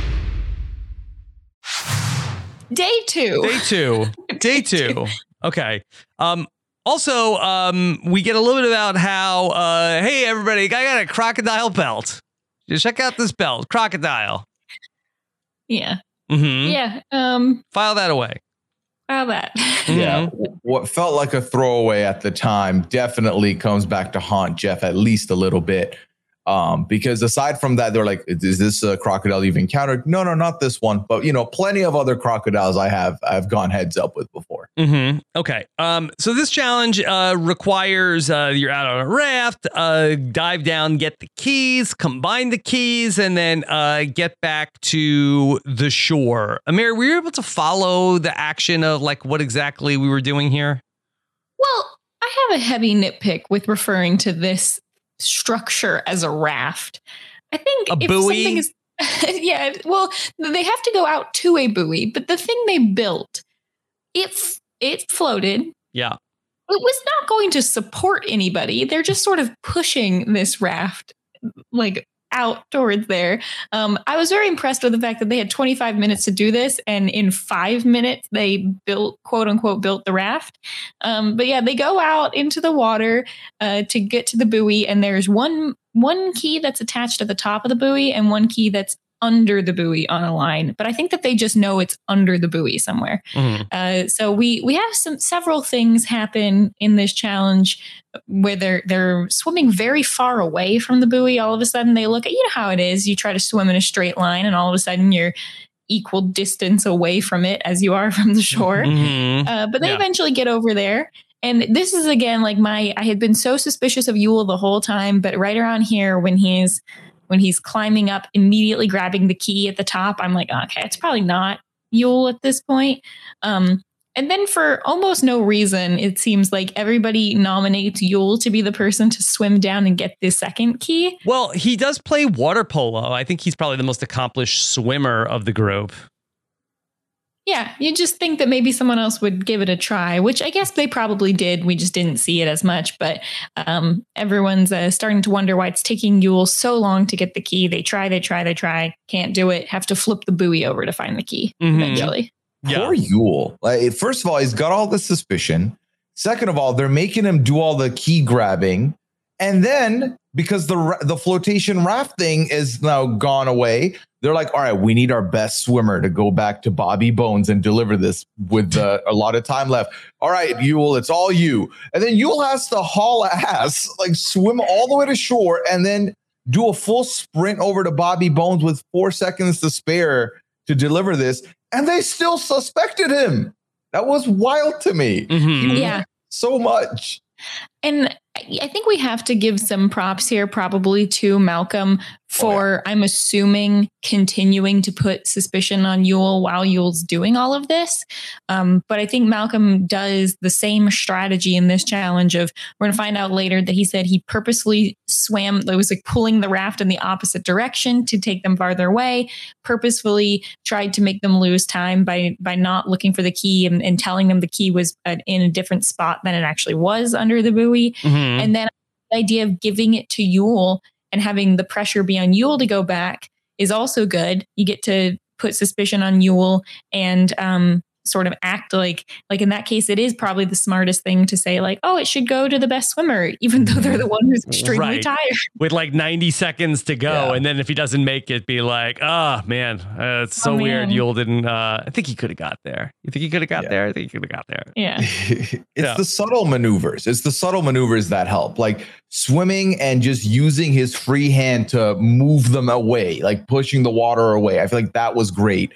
Day two. Day two. Okay. Also, we get a little bit about how, hey, everybody, I got a crocodile belt. Just check out this belt, crocodile. Yeah. Mm-hmm. Yeah. File that away. File that. Yeah. What felt like a throwaway at the time definitely comes back to haunt Jeff at least a little bit. Because aside from that, they're like, is this a crocodile you've encountered? No, not this one. But, plenty of other crocodiles I've gone heads up with before. Mm-hmm. Okay. So this challenge requires you're out on a raft, dive down, get the keys, combine the keys, and then get back to the shore. Amir, were you able to follow the action of like what exactly we were doing here? Well, I have a heavy nitpick with referring to this structure as a raft. I think a buoy. Something is, yeah. Well, they have to go out to a buoy, but the thing they built, it floated. Yeah. It was not going to support anybody. They're just sort of pushing this raft like out towards there. I was very impressed with the fact that they had 25 minutes to do this, and in 5 minutes they quote unquote built the raft. But yeah, they go out into the water to get to the buoy, and there's one key that's attached at the top of the buoy and one key that's under the buoy on a line, but I think that they just know it's under the buoy somewhere. Mm-hmm. So we have several things happen in this challenge where they're swimming very far away from the buoy. All of a sudden they look at, how it is. You try to swim in a straight line and all of a sudden you're equal distance away from it as you are from the shore. Mm-hmm. But they eventually get over there. And this is again like I had been so suspicious of Yul the whole time, but right around here when he's climbing up, immediately grabbing the key at the top, I'm like, okay, it's probably not Yul at this point. And then for almost no reason, it seems like everybody nominates Yul to be the person to swim down and get the second key. Well, he does play water polo. I think he's probably the most accomplished swimmer of the group. Yeah, you just think that maybe someone else would give it a try, which I guess they probably did. We just didn't see it as much. But everyone's starting to wonder why it's taking Yul so long to get the key. They try, can't do it, have to flip the buoy over to find the key eventually. Yeah. Poor Yul. Like, first of all, he's got all the suspicion. Second of all, they're making him do all the key grabbing. And then because the flotation raft thing is now gone away, they're like, all right, we need our best swimmer to go back to Bobby Bones and deliver this with a lot of time left. All right, Yul, it's all you. And then Yul has to haul ass, like swim all the way to shore and then do a full sprint over to Bobby Bones with 4 seconds to spare to deliver this. And they still suspected him. That was wild to me. Yeah. So much. And I think we have to give some props here probably to Malcolm for, I'm assuming, continuing to put suspicion on Yul while Yul's doing all of this. But I think Malcolm does the same strategy in this challenge of, we're going to find out later that he said he purposely swam, it was like pulling the raft in the opposite direction to take them farther away, purposefully tried to make them lose time by not looking for the key and telling them the key was in a different spot than it actually was under the buoy. And then the idea of giving it to Yul and having the pressure be on Yul to go back is also good. You get to put suspicion on Yul and sort of act like in that case, it is probably the smartest thing to say like, oh, it should go to the best swimmer, even though they're the one who's extremely tired. With like 90 seconds to go. Yeah. And then if he doesn't make it, be like, oh, man, it's so weird. Yul didn't. I think he could have got there. You think he could have got there? I think he could have got there. Yeah. It's the subtle maneuvers. It's the subtle maneuvers that help. Like swimming and just using his free hand to move them away, like pushing the water away. I feel like that was great.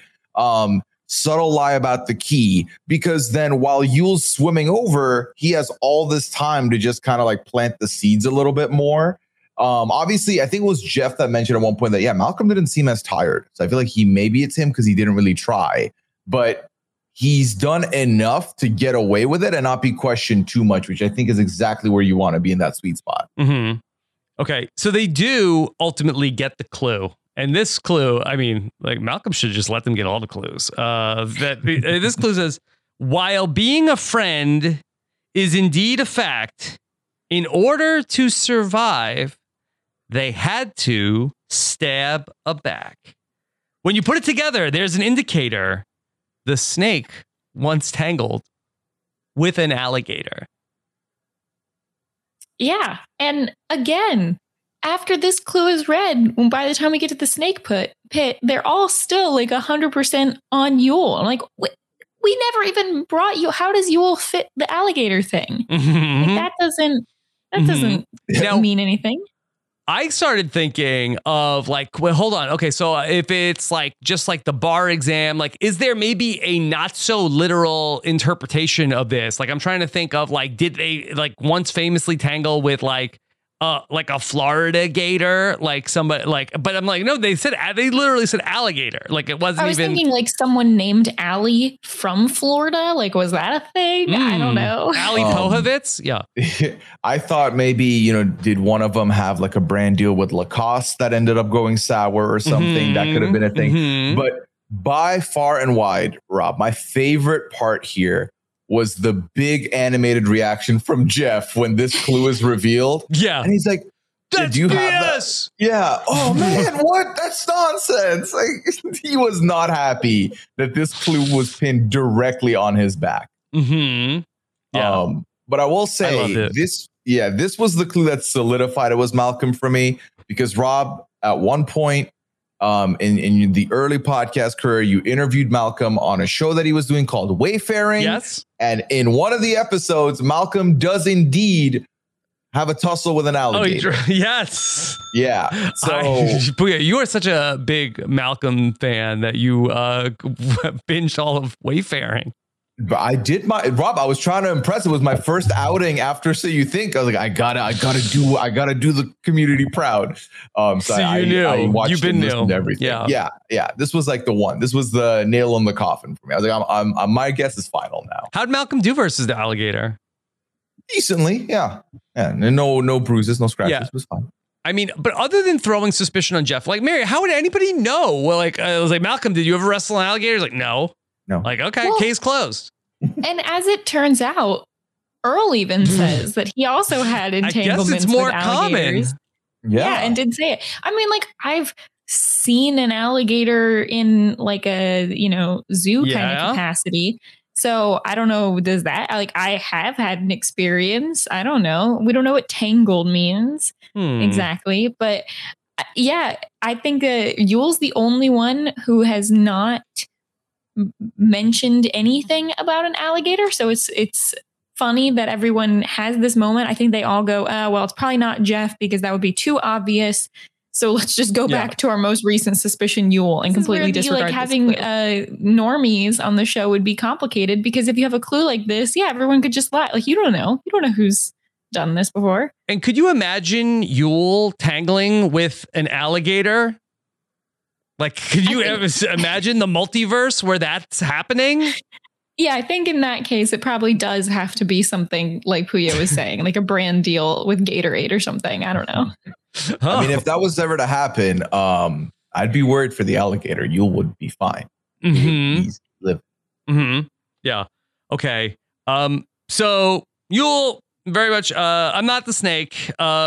Subtle lie about the key, because then while Yul's swimming over, he has all this time to just kind of like plant the seeds a little bit more. Obviously, I think it was Jeff that mentioned at one point that, Malcolm didn't seem as tired. So I feel like maybe it's him because he didn't really try, but he's done enough to get away with it and not be questioned too much, which I think is exactly where you want to be in that sweet spot. Okay, so they do ultimately get the clue. And this clue, I mean, like Malcolm should just let them get all the clues. This clue says, while being a friend is indeed a fact, in order to survive, they had to stab a back. When you put it together, there's an indicator. The snake once tangled with an alligator. Yeah. And again, after this clue is read, by the time we get to the snake pit, they're all still like 100% on Yul. I'm like, we never even brought you. How does Yul fit the alligator thing? Like, that doesn't mean anything. I started thinking of like, well, hold on. Okay, so if it's like just like the bar exam, like, is there maybe a not so literal interpretation of this? Like, I'm trying to think of like, did they like once famously tangle with like a Florida gator, like somebody like, but I'm like, no, they literally said alligator. Like it wasn't even. I was thinking like someone named Allie from Florida. Like, was that a thing? I don't know. Allie Pohovitz. Yeah. I thought maybe, did one of them have like a brand deal with Lacoste that ended up going sour or something? That could have been a thing. But by far and wide, Rob, my favorite part here was the big animated reaction from Jeff when this clue is revealed. Yeah. And he's like, did you have that? Yeah. Oh man, what? That's nonsense. Like, he was not happy that this clue was pinned directly on his back. Yeah. But I will say this was the clue that solidified it was Malcolm for me, because Rob, at one point, in the early podcast career, you interviewed Malcolm on a show that he was doing called Wayfaring. Yes. And in one of the episodes, Malcolm does indeed have a tussle with an alligator. Yes. Yeah. So you are such a big Malcolm fan that you binged all of Wayfaring. But I did Rob. I was trying to impress. It was my first outing after So You Think. I was like, I gotta do the community proud. So you knew. I watched You've been and new. everything. Yeah. Yeah. This was like the one. This was the nail in the coffin for me. I was like, I'm my guess is final now. How'd Malcolm do versus the alligator? Decently, yeah. And no bruises, no scratches. Yeah. It was fine. I mean, but other than throwing suspicion on Jeff, like Mary, how would anybody know? Well, like I was like, Malcolm, did you ever wrestle an alligator? He's like, no. Like, okay, Well, case closed. And as it turns out, Earl even says that he also had I guess entanglements it's more with alligators. common. Yeah, and did say it. I mean, like I've seen an alligator in like a zoo kind Yeah. of capacity. So I don't know. Does that like I have had an experience? I don't know. We don't know what tangled means exactly, but yeah, I think Yule's the only one who has not mentioned anything about an alligator. So it's funny that everyone has this moment. I think they all go, well, it's probably not Jeff because that would be too obvious. So let's just go back to our most recent suspicion, Yule, and completely disregard like having normies on the show would be complicated because if you have a clue like this, yeah, everyone could just lie. Like you don't know who's done this before. And could you imagine Yule tangling with an alligator? Like, could you imagine the multiverse where that's happening? Yeah, I think in that case, it probably does have to be something like Puya was saying, like a brand deal with Gatorade or something. I don't know. I mean, if that was ever to happen, I'd be worried for the alligator. You would be fine. He's living. Yeah. Okay. So Yule very much. I'm not the snake.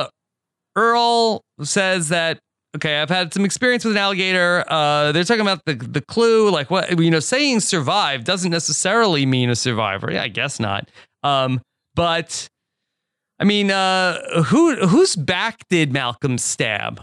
Earl says that. Okay, I've had some experience with an alligator. They're talking about the clue, like what saying survive doesn't necessarily mean a survivor. Yeah, I guess not. But I mean, whose back did Malcolm stab?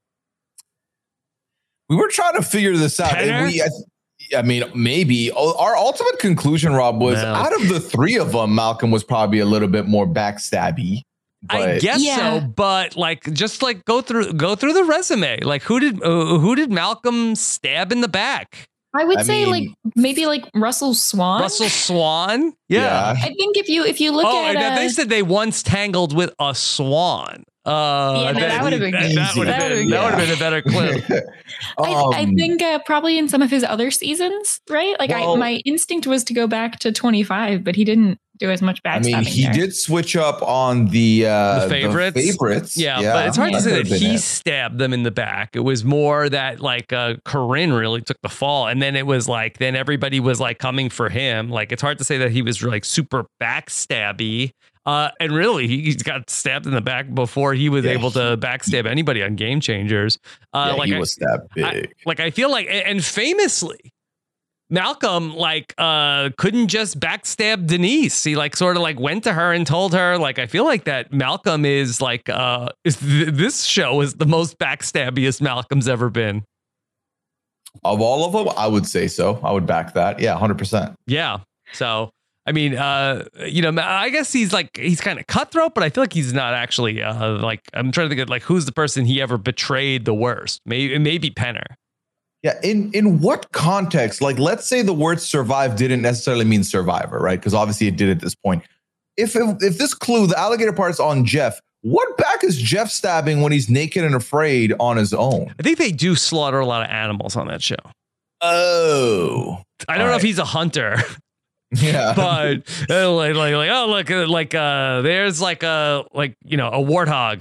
We were trying to figure this out. And I mean, maybe our ultimate conclusion, Rob, was out of the three of them, Malcolm was probably a little bit more backstabby. I guess so, but just go through the resume. Like who did Malcolm stab in the back? I would say maybe Russell Swan. Russell Swan? Yeah. I think if you look at they said they once tangled with a swan. That would have been good. That would have been a better clue. I think probably in some of his other seasons, right? Like my instinct was to go back to 25, but he didn't do as much backstabbing. I mean, he did switch up on the favorites. Yeah, but it's hard to say that he stabbed them in the back. It was more that Corinne really took the fall, and then it was then everybody was coming for him. Like it's hard to say that he was super backstabby. And really, he got stabbed in the back before he was able to backstab anybody on Game Changers. He was stabbed big. I feel like, and famously, Malcolm couldn't just backstab Denise. He sort of went to her and told her. I feel like that Malcolm is this show is the most backstabbiest Malcolm's ever been. Of all of them, I would say so. I would back that. Yeah, 100%. Yeah. So. I mean, I guess he's kind of cutthroat, but I feel like he's not actually I'm trying to think of who's the person he ever betrayed the worst. Maybe Penner. Yeah. In what context? Let's say the word survive didn't necessarily mean survivor, right? Because obviously it did at this point. If this clue, the alligator part's on Jeff, what back is Jeff stabbing when he's naked and afraid on his own? I think they do slaughter a lot of animals on that show. Oh, I don't know if he's a hunter. Yeah, but oh look, there's a warthog.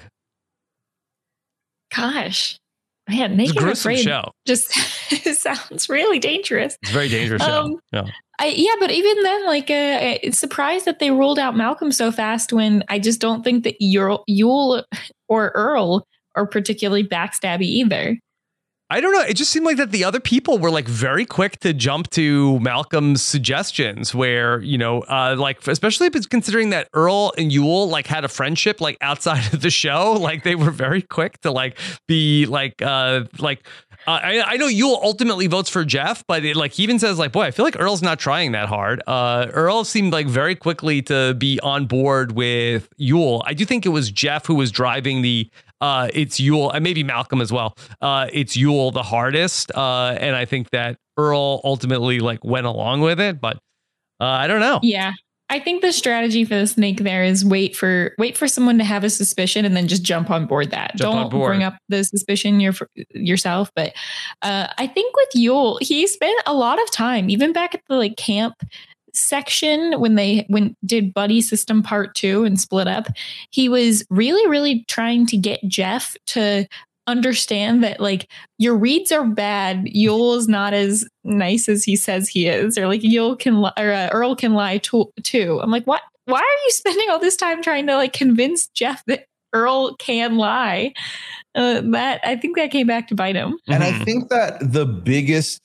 Gosh, man, naked and afraid show. Just sounds really dangerous. It's a very dangerous show. Yeah. But even then, it's surprised that they ruled out Malcolm so fast when I just don't think that Yule or Earl are particularly backstabby either. I don't know. It just seemed like that the other people were very quick to jump to Malcolm's suggestions where, especially considering that Earl and Yule had a friendship outside of the show, they were very quick to be I know Yule ultimately votes for Jeff, but he even says boy, I feel like Earl's not trying that hard. Earl seemed very quickly to be on board with Yule. I do think it was Jeff who was driving the it's Yule and maybe Malcolm as well. It's Yule the hardest. And I think that Earl ultimately went along with it, but I don't know. Yeah. I think the strategy for the snake there is wait for someone to have a suspicion and then just jump on board that. Don't bring up the suspicion yourself. But I think with Yul, he spent a lot of time, even back at the like camp section when did Buddy System Part 2 and split up. He was really, really trying to get Jeff to understand that like your reads are bad. Yul is not as nice as he says he is, or like Earl can lie too. I'm like, what? Why are you spending all this time trying to like convince Jeff that Earl can lie? That I think that came back to bite him. And I think that the biggest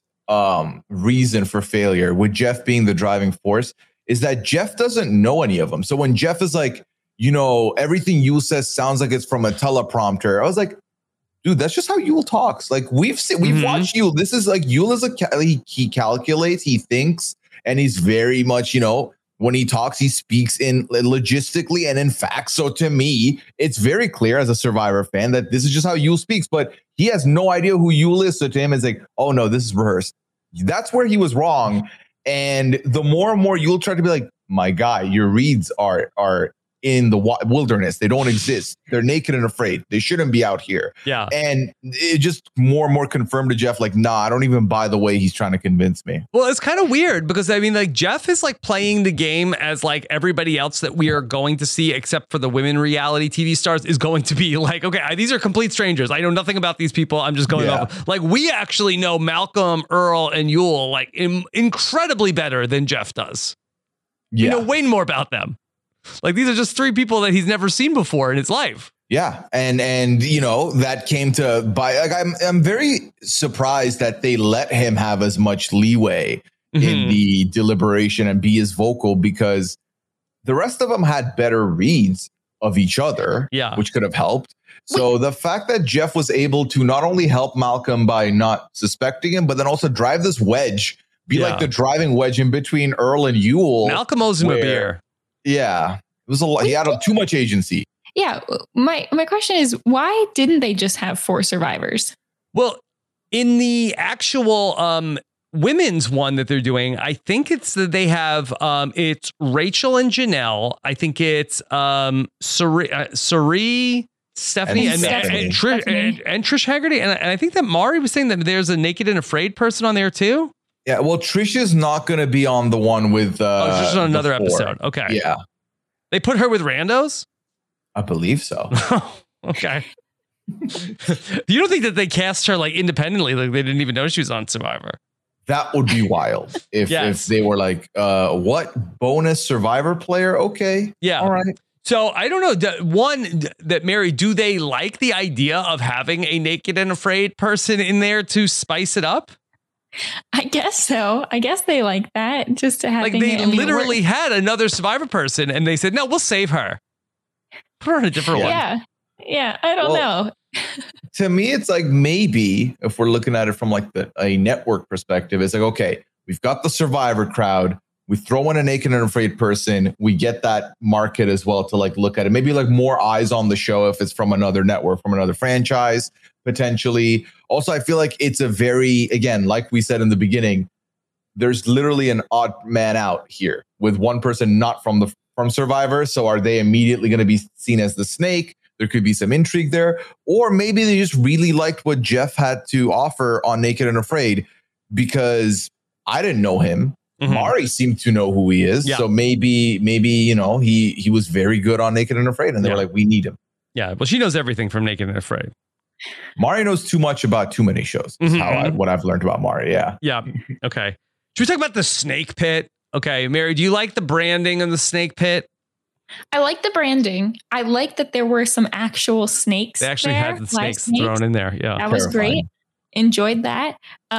reason for failure, with Jeff being the driving force, is that Jeff doesn't know any of them. So when Jeff is like, everything Yul says sounds like it's from a teleprompter, I was like, dude, that's just how Yul talks. Like we've watched Yul. This is like Yul is he calculates, he thinks, and he's very much, when he talks, he speaks in logistically and in facts. So to me, it's very clear as a Survivor fan that this is just how Yul speaks, but he has no idea who Yul is. So to him, it's like, oh no, this is rehearsed. That's where he was wrong. And the more and more Yul tried to be like, my guy, your reads are in the wilderness. They don't exist. They're naked and afraid. They shouldn't be out here. Yeah. And it just more and more confirmed to Jeff, like, nah, I don't even buy the way he's trying to convince me. Well, it's kind of weird because I mean, like Jeff is like playing the game as like everybody else that we are going to see, except for the women reality TV stars, is going to be like, okay, these are complete strangers. I know nothing about these people. I'm just going off. Like we actually know Malcolm, Earl, and Yul like incredibly better than Jeff does. Yeah. You know way more about them. Like these are just three people that he's never seen before in his life. Yeah. And that came to like I'm very surprised that they let him have as much leeway in the deliberation and be as vocal, because the rest of them had better reads of each other, which could have helped. So the fact that Jeff was able to not only help Malcolm by not suspecting him, but then also drive this wedge, be like the driving wedge in between Earl and Yul. Malcolm owes him a beer. Yeah, it was a lot. He had too much agency. Yeah. My question is, why didn't they just have 4 survivors? Well, in the actual women's one that they're doing, I think it's that they have it's Rachel and Janelle. I think it's Sari, Stephanie, and Trish Haggerty. And I think that Mari was saying that there's a Naked and Afraid person on there too. Yeah, well, Trish is not going to be on the one with. Just on another episode. Okay. Yeah. They put her with randos? I believe so. Okay. You don't think that they cast her like independently? Like they didn't even know she was on Survivor? That would be wild if they were like, what bonus Survivor player? Okay. Yeah. All right. So I don't know. Mary, do they like the idea of having a Naked and Afraid person in there to spice it up? I guess so. I guess they like that, just to have. Like they literally had another Survivor person, and they said, "No, we'll save her. Put her in a different one." Yeah. I don't know. To me, it's like maybe if we're looking at it from like a network perspective, it's like, okay, we've got the Survivor crowd. We throw in a Naked and Afraid person. We get that market as well to like look at it. Maybe like more eyes on the show if it's from another network, from another franchise, potentially. Also, I feel like it's a very, again, like we said in the beginning, there's literally an odd man out here with one person not from Survivor. So are they immediately going to be seen as the snake? There could be some intrigue there. Or maybe they just really liked what Jeff had to offer on Naked and Afraid, because I didn't know him. Mari seemed to know who he is. Yeah. So maybe, he was very good on Naked and Afraid, and they were like, we need him. Yeah. Well, she knows everything from Naked and Afraid. Mari knows too much about too many shows. What I've learned about Mari. Yeah. Yeah. Okay. Should we talk about the snake pit? Okay. Mary, do you like the branding of the snake pit? I like the branding. I like that there were some actual snakes. They actually had the snakes thrown in there. Yeah. That was great. Enjoyed that.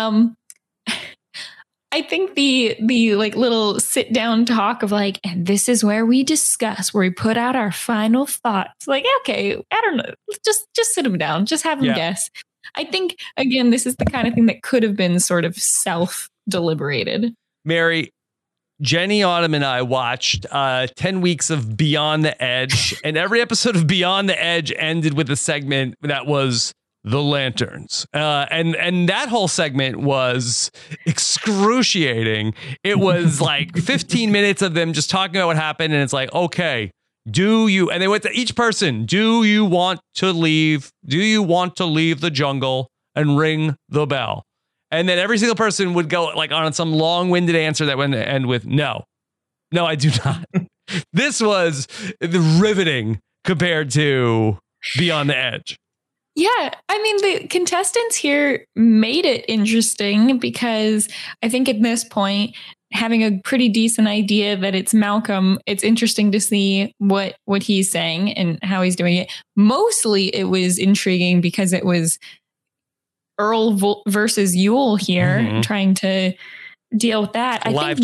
I think the like little sit down talk of like, and this is where we discuss, where we put out our final thoughts. Like, okay, I don't know. Just sit them down. Just have them guess. I think, again, this is the kind of thing that could have been sort of self-deliberated. Mary, Jenny, Autumn, and I watched 10 weeks of Beyond the Edge, and every episode of Beyond the Edge ended with a segment that was the lanterns. And that whole segment was excruciating. It was like 15 minutes of them just talking about what happened. And it's like, okay, and they went to each person, do you want to leave the jungle and ring the bell? And then every single person would go like on some long-winded answer that would end with no, I do not. This was riveting compared to Beyond the Edge. Yeah, I mean, the contestants here made it interesting because I think at this point, having a pretty decent idea that it's Malcolm, it's interesting to see what he's saying and how he's doing it. Mostly it was intriguing because it was Earl versus Yul here, trying to deal with that. I think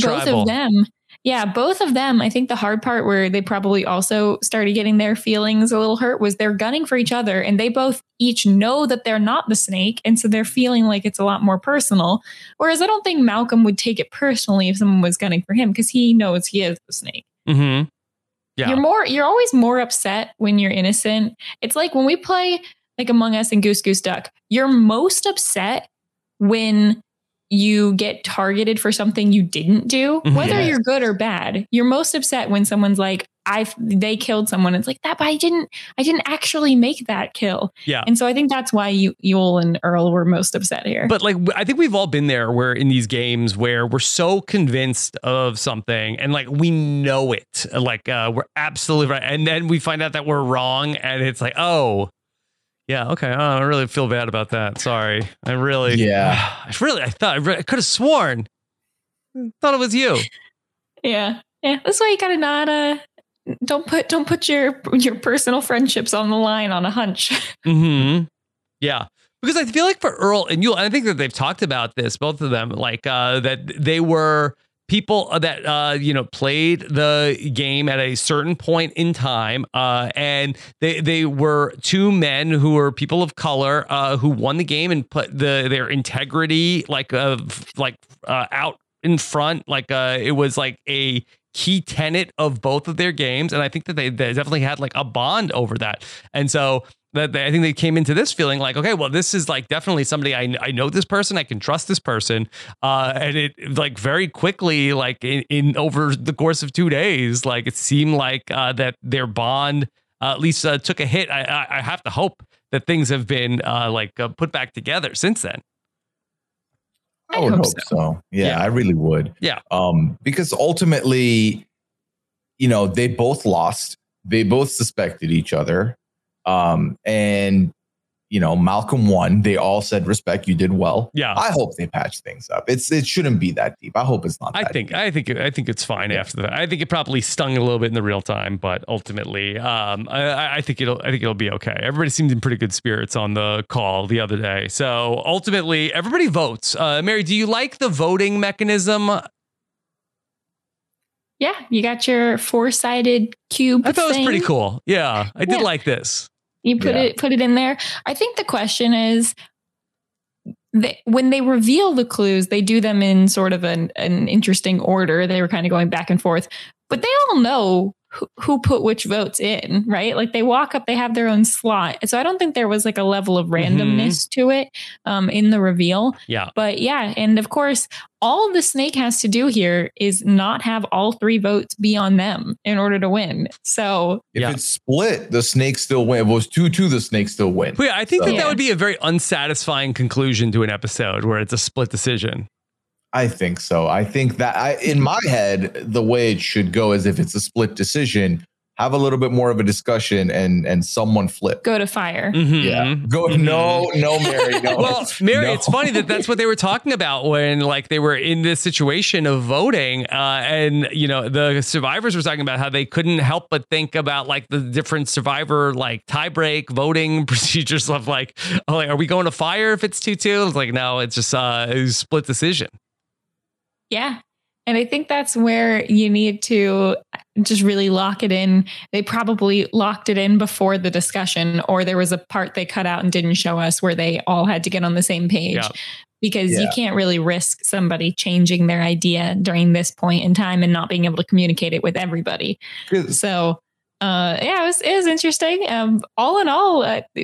both of them, I think the hard part where they probably also started getting their feelings a little hurt was they're gunning for each other and they both each know that they're not the snake. And so they're feeling like it's a lot more personal. Whereas I don't think Malcolm would take it personally if someone was gunning for him because he knows he is the snake. Mm-hmm. Yeah. You're always more upset when you're innocent. It's like when we play like Among Us and Goose Goose Duck, you're most upset when you get targeted for something you didn't do, whether you're good or bad. You're most upset when someone's like, they killed someone. It's like that, but I didn't actually make that kill. Yeah. And so I think that's why Yul and Earl were most upset here. But like, I think we've all been there where in these games where we're so convinced of something and like, we know it, like we're absolutely right. And then we find out that we're wrong. And it's like, oh, yeah, okay. Oh, I really feel bad about that. Sorry. I thought I could have sworn. Thought it was you. Yeah. That's why you gotta not don't put your personal friendships on the line on a hunch. Mm-hmm. Yeah. Because I feel like for Earl and Yul, I think that they've talked about this, both of them, like that they were people that played the game at a certain point in time, and they were two men who were people of color who won the game and put their integrity out in front. Like it was like a key tenet of both of their games, and I think that they definitely had like a bond over that, and so. I think they came into this feeling like, okay, well, this is like definitely somebody I know this person, I can trust this person, and it like very quickly, like in over the course of 2 days, like it seemed like that their bond at least took a hit. I have to hope that things have been put back together since then. I would hope so. Yeah, I really would. Yeah. Because ultimately, they both lost. They both suspected each other. And Malcolm won. They all said, respect, you did well. Yeah. I hope they patch things up. It shouldn't be that deep. I hope it's not that deep. I think it's fine after that. I think it probably stung a little bit in the real time, but ultimately, I think it'll be okay. Everybody seemed in pretty good spirits on the call the other day. So ultimately, everybody votes. Mary, do you like the voting mechanism? Yeah, you got your 4-sided cube. I thought it was pretty cool. Yeah, I did like this. You put it in there. I think the question is, when they reveal the clues, they do them in sort of an interesting order. They were kind of going back and forth, but they all know who put which votes in, right? Like they walk up, they have their own slot. So I don't think there was like a level of randomness to it in the reveal. Yeah. But yeah. And of course, all the snake has to do here is not have all 3 votes be on them in order to win. So if it's split, the snake still win. If it was 2-2, the snake still win. But yeah, I think that would be a very unsatisfying conclusion to an episode where it's a split decision. I think so. I think that in my head, the way it should go is if it's a split decision, have a little bit more of a discussion and someone flip. Go to fire. Mm-hmm. Yeah. Go. No, Mary. No. Well, Mary, it's funny that's what they were talking about when like they were in this situation of voting. And, the survivors were talking about how they couldn't help but think about like the different survivor, like tie-break voting procedures of like, are we going to fire if it's 2-2? It's like, no, it's just a split decision. Yeah. And I think that's where you need to just really lock it in. They probably locked it in before the discussion, or there was a part they cut out and didn't show us where they all had to get on the same page because you can't really risk somebody changing their idea during this point in time and not being able to communicate it with everybody. So, it was interesting. All in all,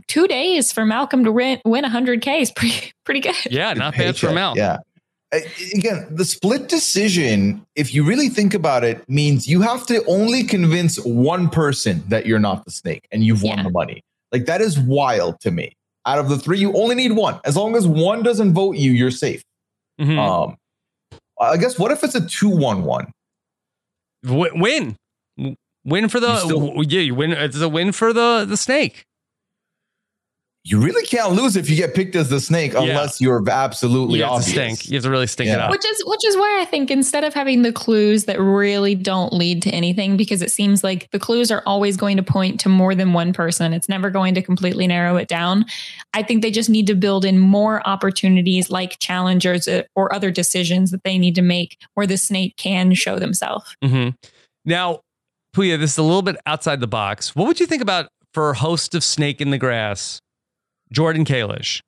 2 days for Malcolm to win 100K is pretty good. Yeah, Good not bad for paycheck, Mal. Yeah. Again, the split decision, if you really think about it, means you have to only convince one person that you're not the snake and you've won Yeah. the money. Like, that is wild to me. Out of the three, you only need one. As long as one doesn't vote you, you're safe. Mhm. I guess, what if it's a 2-1-1? Win for the you win. It's a win for the snake. You really can't lose if you get picked as the snake unless you're absolutely You have to obvious. stink. You have to really stink it Yeah. out. Which is why I think instead of having the clues that really don't lead to anything, because it seems like the clues are always going to point to more than one person, it's never going to completely narrow it down. I think they just need to build in more opportunities like challengers or other decisions that they need to make where the snake can show themselves. Mm-hmm. Now, Puya, this is a little bit outside the box. What would you think about for host of Snake in the Grass, Jordan Kalish?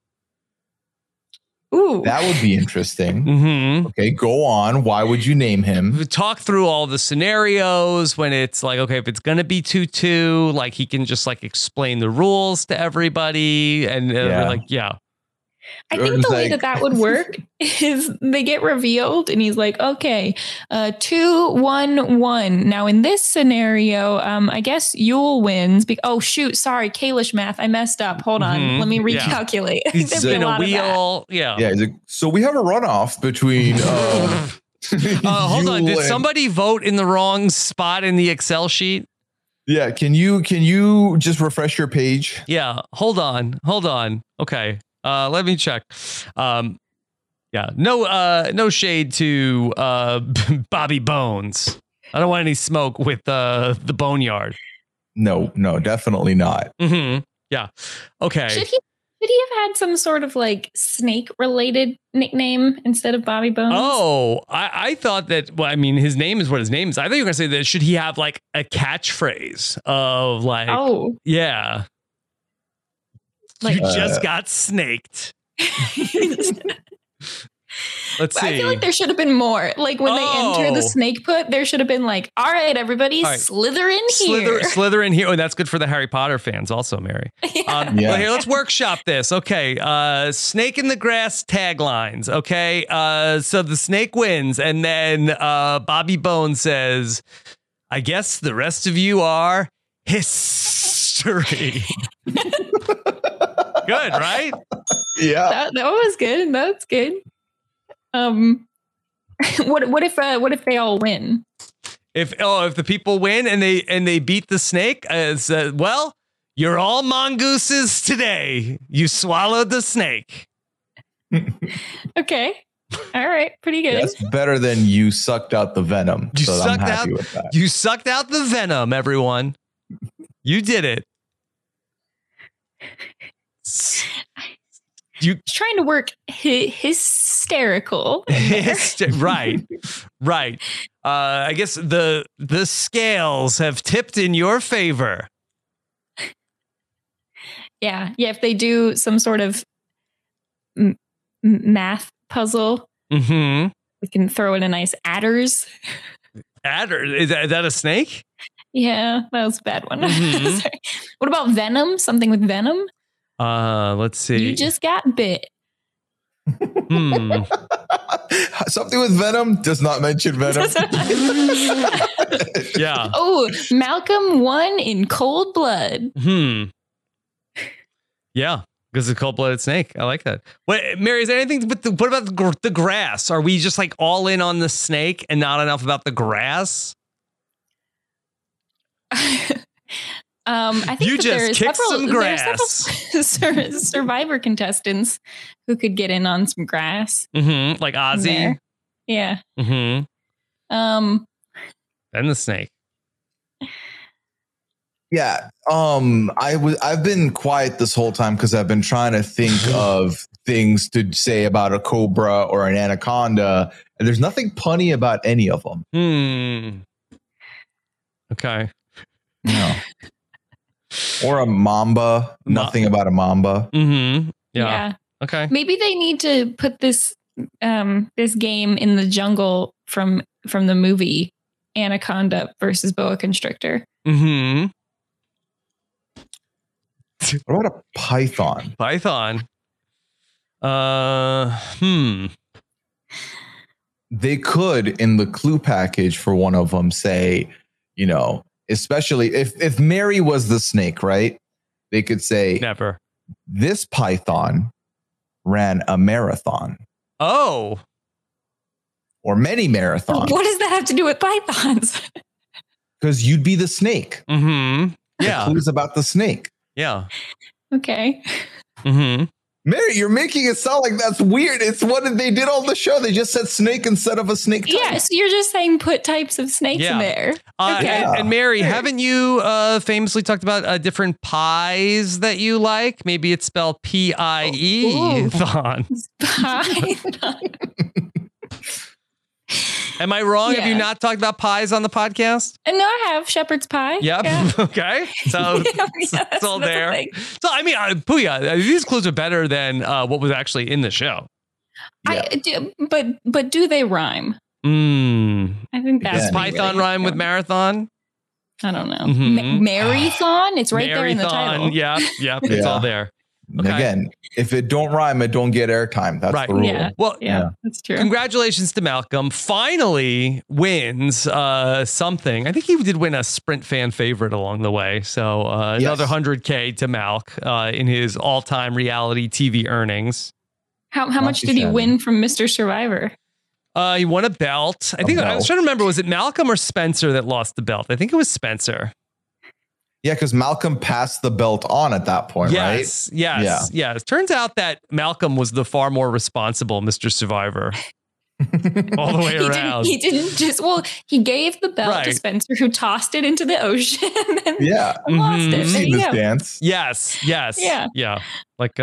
Ooh. That would be interesting. Mm-hmm. Okay, go on. Why would you name him? Talk through all the scenarios when it's like, okay, if it's going to be 2-2, like he can just like explain the rules to everybody. And I think Jordan's the way like- that would work is they get revealed and he's like, okay, 2-1-1. Now in this scenario, I guess Yule wins. Oh shoot, sorry, Kalish math. I messed up. Hold on. Mhm. Let me Yeah. recalculate. He's There'd be in a lot of that. wheel. Yeah. Yeah, he's like, so we have a runoff between. Hold on. Did Yule and- somebody vote in the wrong spot in the Excel sheet? Yeah, can you just refresh your page? Yeah. Hold on. Okay. Let me check. Yeah. No shade to Bobby Bones. I don't want any smoke with the Boneyard. No, definitely not. Mm-hmm. Yeah. Okay. Should he have had some sort of like snake related nickname instead of Bobby Bones? Oh, I thought that, well, I mean, his name is what his name is. I thought you were going to say that should he have like a catchphrase of like, yeah. Like- You just got snaked. Let's see. I feel like there should have been more. Like when they enter the snake put, there should have been like, all right, everybody, All right. slither in here. Slither in here. Oh, that's good for the Harry Potter fans also, Mary. Yeah. Well, here, let's workshop this. Okay. Snake in the grass taglines. Okay. So the snake wins. And then Bobby Bones says, I guess the rest of you are history. Good, right? Yeah. That was good. That's good. What if they all win? If the people win and they beat the snake, well, you're all mongooses today. You swallowed the snake. Okay. All right. Pretty good. That's better than you sucked out the venom. You so I'm sucked happy out. with that. You sucked out the venom, everyone. You did it. He's trying to work hysterical. Right. I guess the scales have tipped in your favor. Yeah. If they do some sort of math puzzle, Mm-hmm. we can throw in a nice adders. Adder, is that a snake? Yeah, that was a bad one. Mhm. Sorry. What about venom? Something with venom? Let's see. You just got bit. Something with venom does not mention venom. Yeah. Oh, Malcolm won in cold blood. Yeah, because it's a cold-blooded snake. I like that. Wait, Mary, is there anything? What about the grass? Are we just like all in on the snake and not enough about the grass? I think You that just there's kicked several, some there's several survivor contestants who could get in on some grass. Mm-hmm. Like Ozzy. There. Yeah. Mm-hmm. And the snake. Yeah. I've been quiet this whole time because I've been trying to think of things to say about a cobra or an anaconda, and there's nothing punny about any of them. Okay. No. Or a mamba. Nothing about a mamba. Mm-hmm. Yeah. Yeah. Okay. Maybe they need to put this this game in the jungle from the movie Anaconda versus Boa Constrictor. Mm-hmm. What about a python? Python. They could, in the clue package for one of them, say, especially if Mary was the snake, right? They could say, Never. This python ran a marathon. Oh. Or many marathons. What does that have to do with pythons? Because you'd be the snake. Mm-hmm. Yeah. The clue's about the snake. Yeah. Okay. Mm-hmm. Mary, you're making it sound like that's weird. It's what they did on the show. They just said snake instead of a snake type. Yeah, so you're just saying put types of snakes in there. Okay. And Mary, haven't you famously talked about different pies that you like? Maybe it's spelled P-I-E. Thon. Python. Am I wrong? Yeah. Have you not talked about pies on the podcast? And no, I have shepherd's pie. Yep. Yeah. Okay. So it's all there. So, I mean, Puya, these clues are better than what was actually in the show. Yeah. But do they rhyme? I think that's Does Python rhyme with marathon? I don't know. Mm-hmm. Marathon? It's right there in the title. Yeah. It's all there. Okay. Again, if it don't rhyme, it don't get airtime. That's the rule. Yeah. Well, yeah, that's true. Congratulations to Malcolm. Finally wins something. I think he did win a Sprint fan favorite along the way. So another 100K to Malk in his all-time reality TV earnings. How much did he win from Mr. Survivor? He won a belt. I was trying to remember, was it Malcolm or Spencer that lost the belt? I think it was Spencer. Yeah, because Malcolm passed the belt on at that point, right? Yes. Turns out that Malcolm was the far more responsible Mr. Survivor. All the way around. He didn't just, he gave the belt to Spencer, who tossed it into the ocean and lost it. Seen this dance. Yes. Yeah. Like,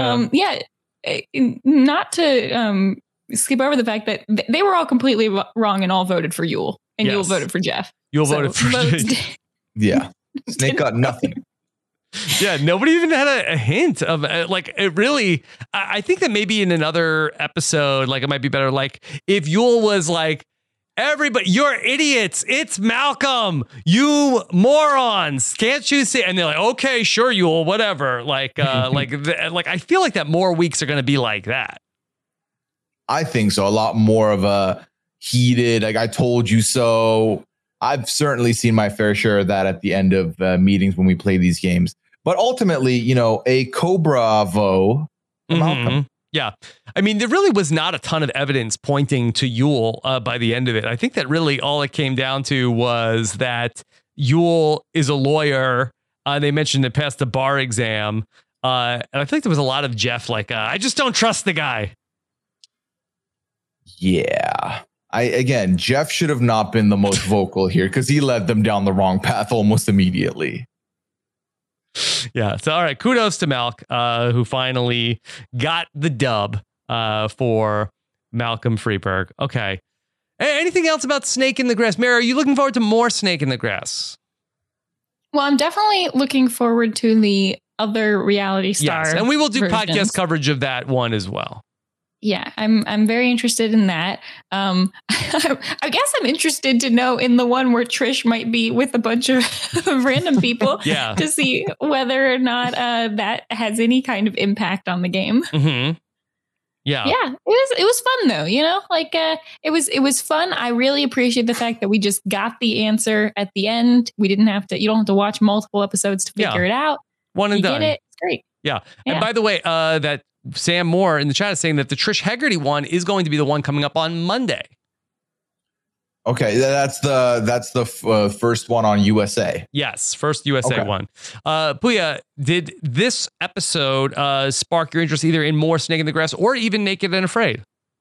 not to skip over the fact that they were all completely wrong and all voted for Yule, and Yule voted for Jeff. Yule voted for Jeff. Yeah. Snake got nothing. Yeah, nobody even had a hint of it really. I think that maybe in another episode, it might be better. If Yule was like, everybody, you're idiots. It's Malcolm. You morons. Can't you see? And they're like, okay, sure, Yule, whatever. I feel like that more weeks are going to be like that. I think so. A lot more of a heated, I told you so. I've certainly seen my fair share of that at the end of meetings when we play these games. But ultimately, a co-bravo. Mm-hmm. Yeah. I mean, there really was not a ton of evidence pointing to Yule by the end of it. I think that really all it came down to was that Yule is a lawyer. They mentioned it passed the bar exam. And I think there was a lot of Jeff, I just don't trust the guy. Yeah. Jeff should have not been the most vocal here because he led them down the wrong path almost immediately. Yeah. So, all right. Kudos to Malk, who finally got the dub for Malcolm Freeberg. Okay. Anything else about Snake in the Grass? Mary, are you looking forward to more Snake in the Grass? Well, I'm definitely looking forward to the other reality star. Yes, and we will do versions. podcast coverage of that one as well. Yeah, I'm very interested in that. I guess I'm interested to know in the one where Trish might be with a bunch of random people to see whether or not that has any kind of impact on the game. Mm-hmm. Yeah, it was fun though. It was fun. I really appreciate the fact that we just got the answer at the end. We didn't have to. You don't have to watch multiple episodes to figure it out. One and done. Get it. It's great. Yeah. And by the way, that Sam Moore in the chat is saying that the Trish Hegarty one is going to be the one coming up on Monday. Okay, that's the first one on USA. Yes, first USA one. Puya, did this episode spark your interest either in more Snake in the Grass or even Naked and Afraid?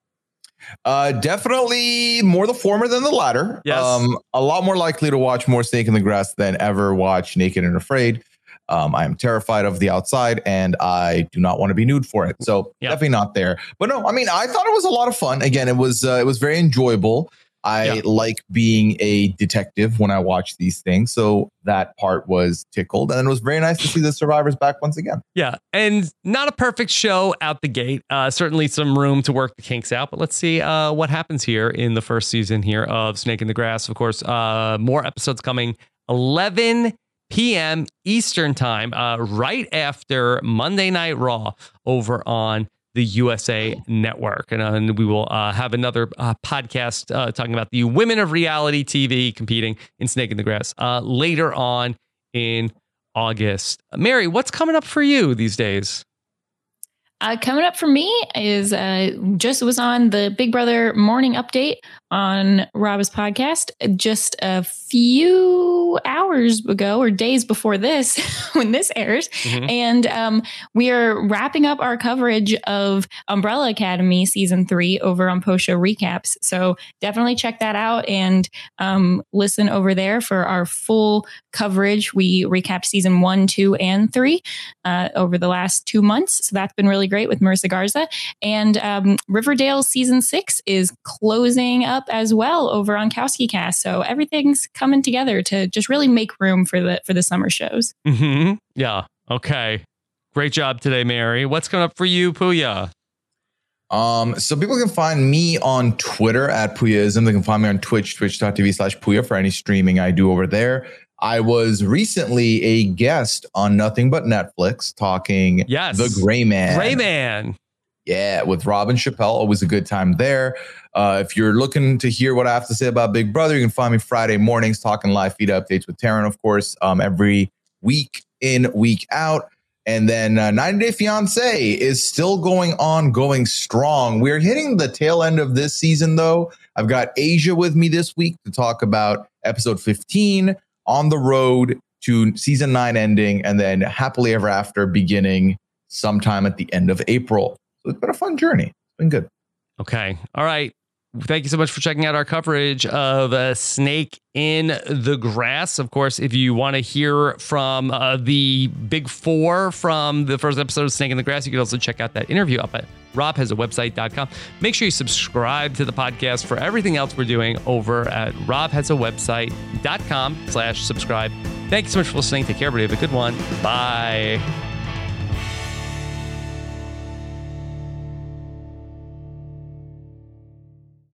Definitely more the former than the latter. Yes. A lot more likely to watch more Snake in the Grass than ever watch Naked and Afraid. I am terrified of the outside and I do not want to be nude for it. So definitely not there. But no, I mean, I thought it was a lot of fun. Again, it was very enjoyable. I like being a detective when I watch these things. So that part was tickled. And it was very nice to see the survivors back once again. Yeah. And not a perfect show out the gate. Certainly some room to work the kinks out. But let's see what happens here in the first season here of Snake in the Grass. Of course, more episodes coming. 11 p.m. Eastern time, right after Monday Night Raw over on the USA Network. And we will have another podcast talking about the women of reality TV competing in Snake in the Grass later on in August. Mary, what's coming up for you these days? Coming up for me is just was on the Big Brother morning update on Rob's podcast just a few hours ago or days before this when this airs. And we are wrapping up our coverage of Umbrella Academy season 3 over on Post Show Recaps. So definitely check that out and listen over there for our full coverage. We recapped season 1, 2, and 3 over the last 2 months. So that's been really great with Marissa Garza. And Riverdale season 6 is closing up as well over on Kowski Cast. So everything's coming together to just really make room for the summer shows. Yeah. Okay. Great job today, Mary. What's coming up for you, Puya? So people can find me on Twitter at Puyaism. They can find me on Twitch, twitch.tv/Puya for any streaming I do over there. I was recently a guest on Nothing But Netflix talking The Gray Man. Gray Man. Yeah, with Robin Chappelle. Always a good time there. If you're looking to hear what I have to say about Big Brother, you can find me Friday mornings talking live feed updates with Taryn, of course, every week in, week out. And then 90 Day Fiance is still going on, going strong. We're hitting the tail end of this season, though. I've got Asia with me this week to talk about episode 15 on the road to season 9 ending, and then Happily Ever After beginning sometime at the end of April. So it's been a fun journey. It's been good. Okay. All right. Thank you so much for checking out our coverage of Snake in the Grass. Of course, if you want to hear from the big four from the first episode of Snake in the Grass, you can also check out that interview up at robhasawebsite.com. Make sure you subscribe to the podcast for everything else we're doing over at robhasawebsite.com/subscribe. Thank you so much for listening. Take care, everybody. Have a good one. Bye.